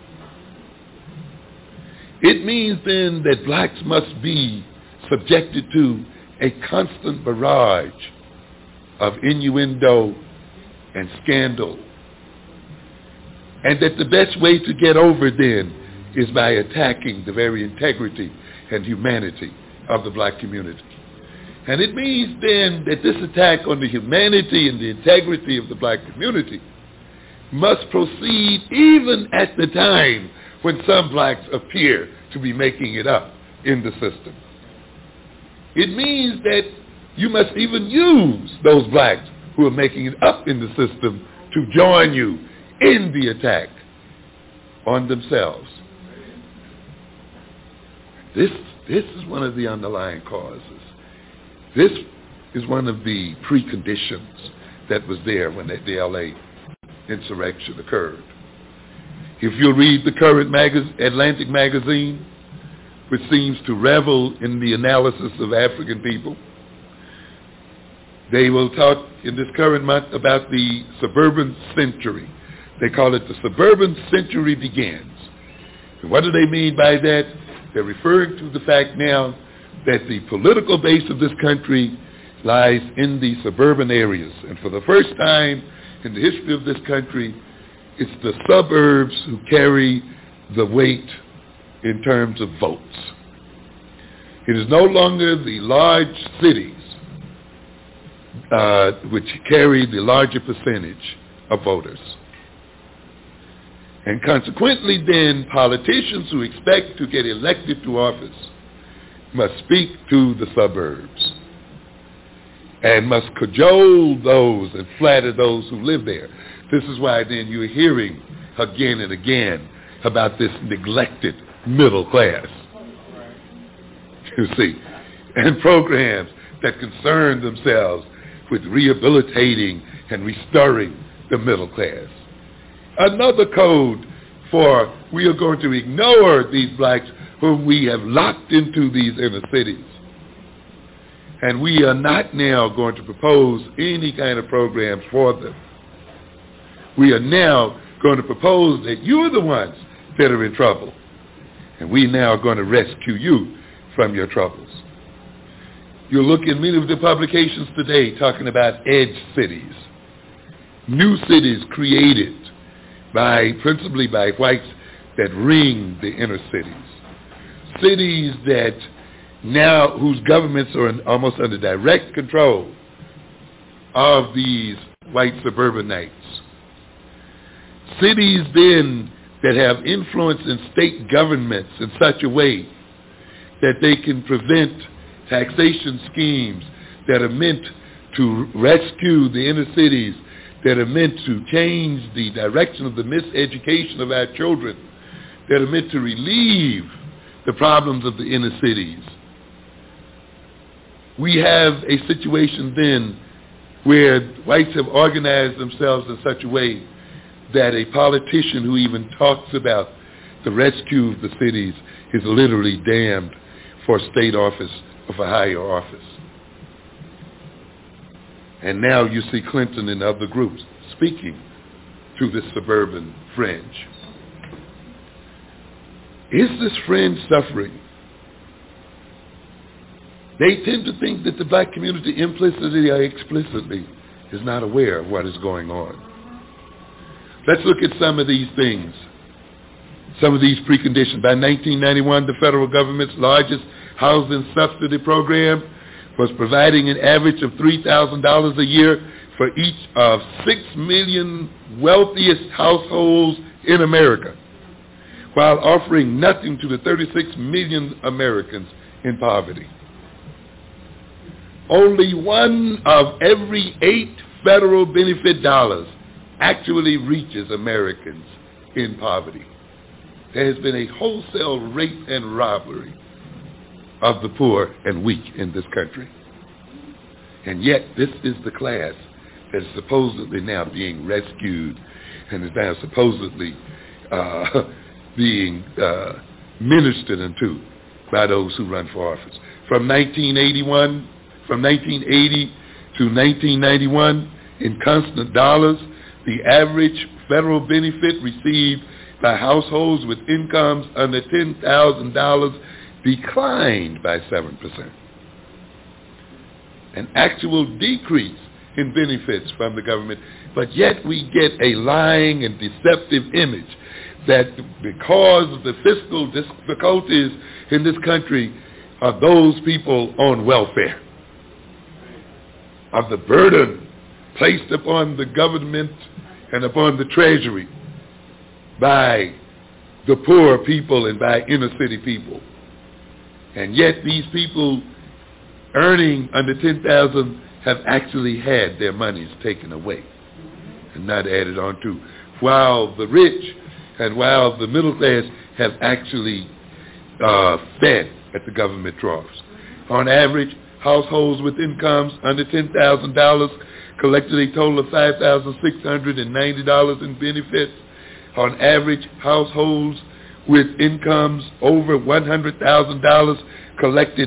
It means then that blacks must be subjected to a constant barrage of innuendo and scandal. And that the best way to get over then is by attacking the very integrity and humanity of the black community. And it means then that this attack on the humanity and the integrity of the black community must proceed even at the time when some blacks appear to be making it up in the system. It means that you must even use those blacks who are making it up in the system to join you in the attack on themselves. This is one of the underlying causes. This is one of the preconditions that was there when the LA insurrection occurred. If you'll read the current Atlantic magazine, which seems to revel in the analysis of African people, they will talk in this current month about the suburban century. They call it the suburban century begins. And what do they mean by that? They're referring to the fact now that the political base of this country lies in the suburban areas. And for the first time in the history of this country, it's the suburbs who carry the weight in terms of votes. It is no longer the large cities which carry the larger percentage of voters. And consequently then, politicians who expect to get elected to office must speak to the suburbs and must cajole those and flatter those who live there. This is why then you're hearing again and again about this neglected middle class. You see, and programs that concern themselves with rehabilitating and restoring the middle class. Another code for we are going to ignore these blacks whom we have locked into these inner cities. And we are not now going to propose any kind of programs for them. We are now going to propose that you're the ones that are in trouble. And we now are going to rescue you from your troubles. You'll look in many of the publications today talking about edge cities. New cities created principally by whites that ring the inner cities. Cities that now, whose governments are almost under direct control of these white suburbanites. Cities then that have influence in state governments in such a way that they can prevent taxation schemes that are meant to rescue the inner cities, that are meant to change the direction of the miseducation of our children, that are meant to relieve the problems of the inner cities. We have a situation then where whites have organized themselves in such a way that a politician who even talks about the rescue of the cities is literally damned for state office or for higher office. And now you see Clinton and other groups speaking to this suburban fringe. Is this fringe suffering? They tend to think that the black community implicitly or explicitly is not aware of what is going on. Let's look at some of these things, some of these preconditions. By 1991, the federal government's largest housing subsidy program was providing an average of $3,000 a year for each of 6 million wealthiest households in America, while offering nothing to the 36 million Americans in poverty. Only 1 of every 8 federal benefit dollars actually reaches Americans in poverty. There has been a wholesale rape and robbery of the poor and weak in this country. And yet this is the class that is supposedly now being rescued and is now supposedly being ministered into by those who run for office. From 1980 to 1991, In constant dollars, the average federal benefit received by households with incomes under $10,000 declined by 7%. An actual decrease in benefits from the government, but yet we get a lying and deceptive image that because of the fiscal difficulties in this country, are those people on welfare, of the burden placed upon the government and upon the treasury by the poor people and by inner city people. And yet these people earning under $10,000 have actually had their monies taken away and not added on to, while the rich and while the middle class have actually fed at the government troughs. On average, households with incomes under $10,000 collected a total of $5,690 in benefits. On average, households with incomes over $100,000 collected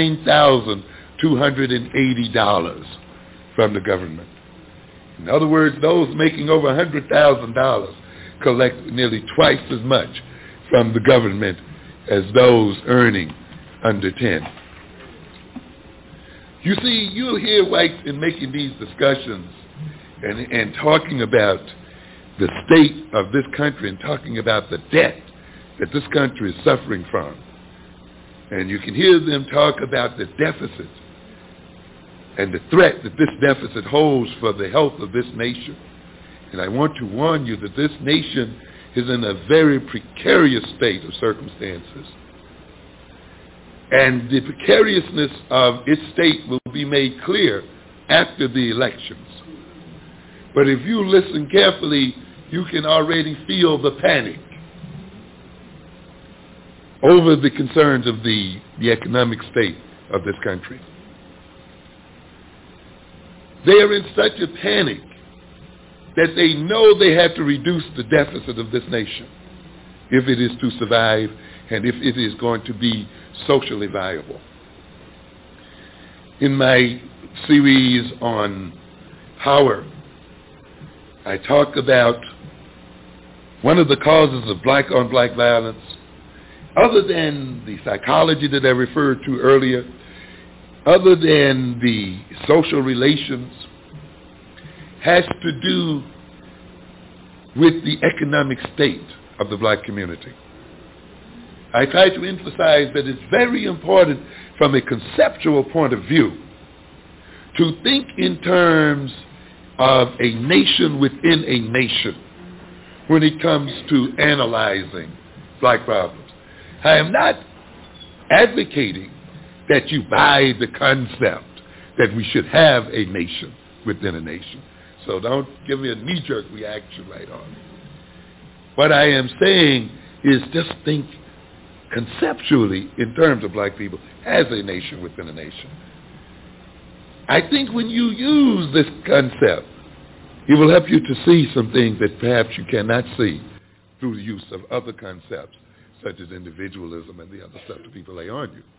$9,280 from the government. In other words, those making over $100,000 collect nearly twice as much from the government as those earning under 10. You see, you'll hear whites in making these discussions and talking about the state of this country and talking about the debt that this country is suffering from. And you can hear them talk about the deficit and the threat that this deficit holds for the health of this nation. And I want to warn you that this nation is in a very precarious state of circumstances. And the precariousness of its state will be made clear after the elections. But if you listen carefully, you can already feel the panic over the concerns of the economic state of this country. They are in such a panic that they know they have to reduce the deficit of this nation if it is to survive and if it is going to be socially viable. In my series on Howard, I talk about one of the causes of black-on-black violence, other than the psychology that I referred to earlier, other than the social relations, has to do with the economic state of the black community. I try to emphasize that it's very important from a conceptual point of view to think in terms of a nation within a nation when it comes to analyzing black problems. I am not advocating that you buy the concept that we should have a nation within a nation. So don't give me a knee-jerk reaction right on. What I am saying is just think conceptually in terms of black people as a nation within a nation. I think when you use this concept, it will help you to see some things that perhaps you cannot see through the use of other concepts, such as individualism and the other stuff that people lay on you.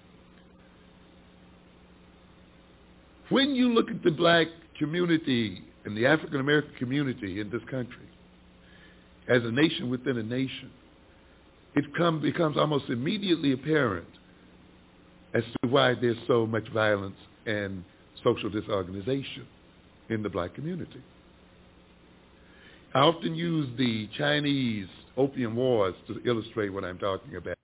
When you look at the black community and the African American community in this country as a nation within a nation, it becomes almost immediately apparent as to why there's so much violence and social disorganization in the black community. I often use the Chinese Opium Wars to illustrate what I'm talking about.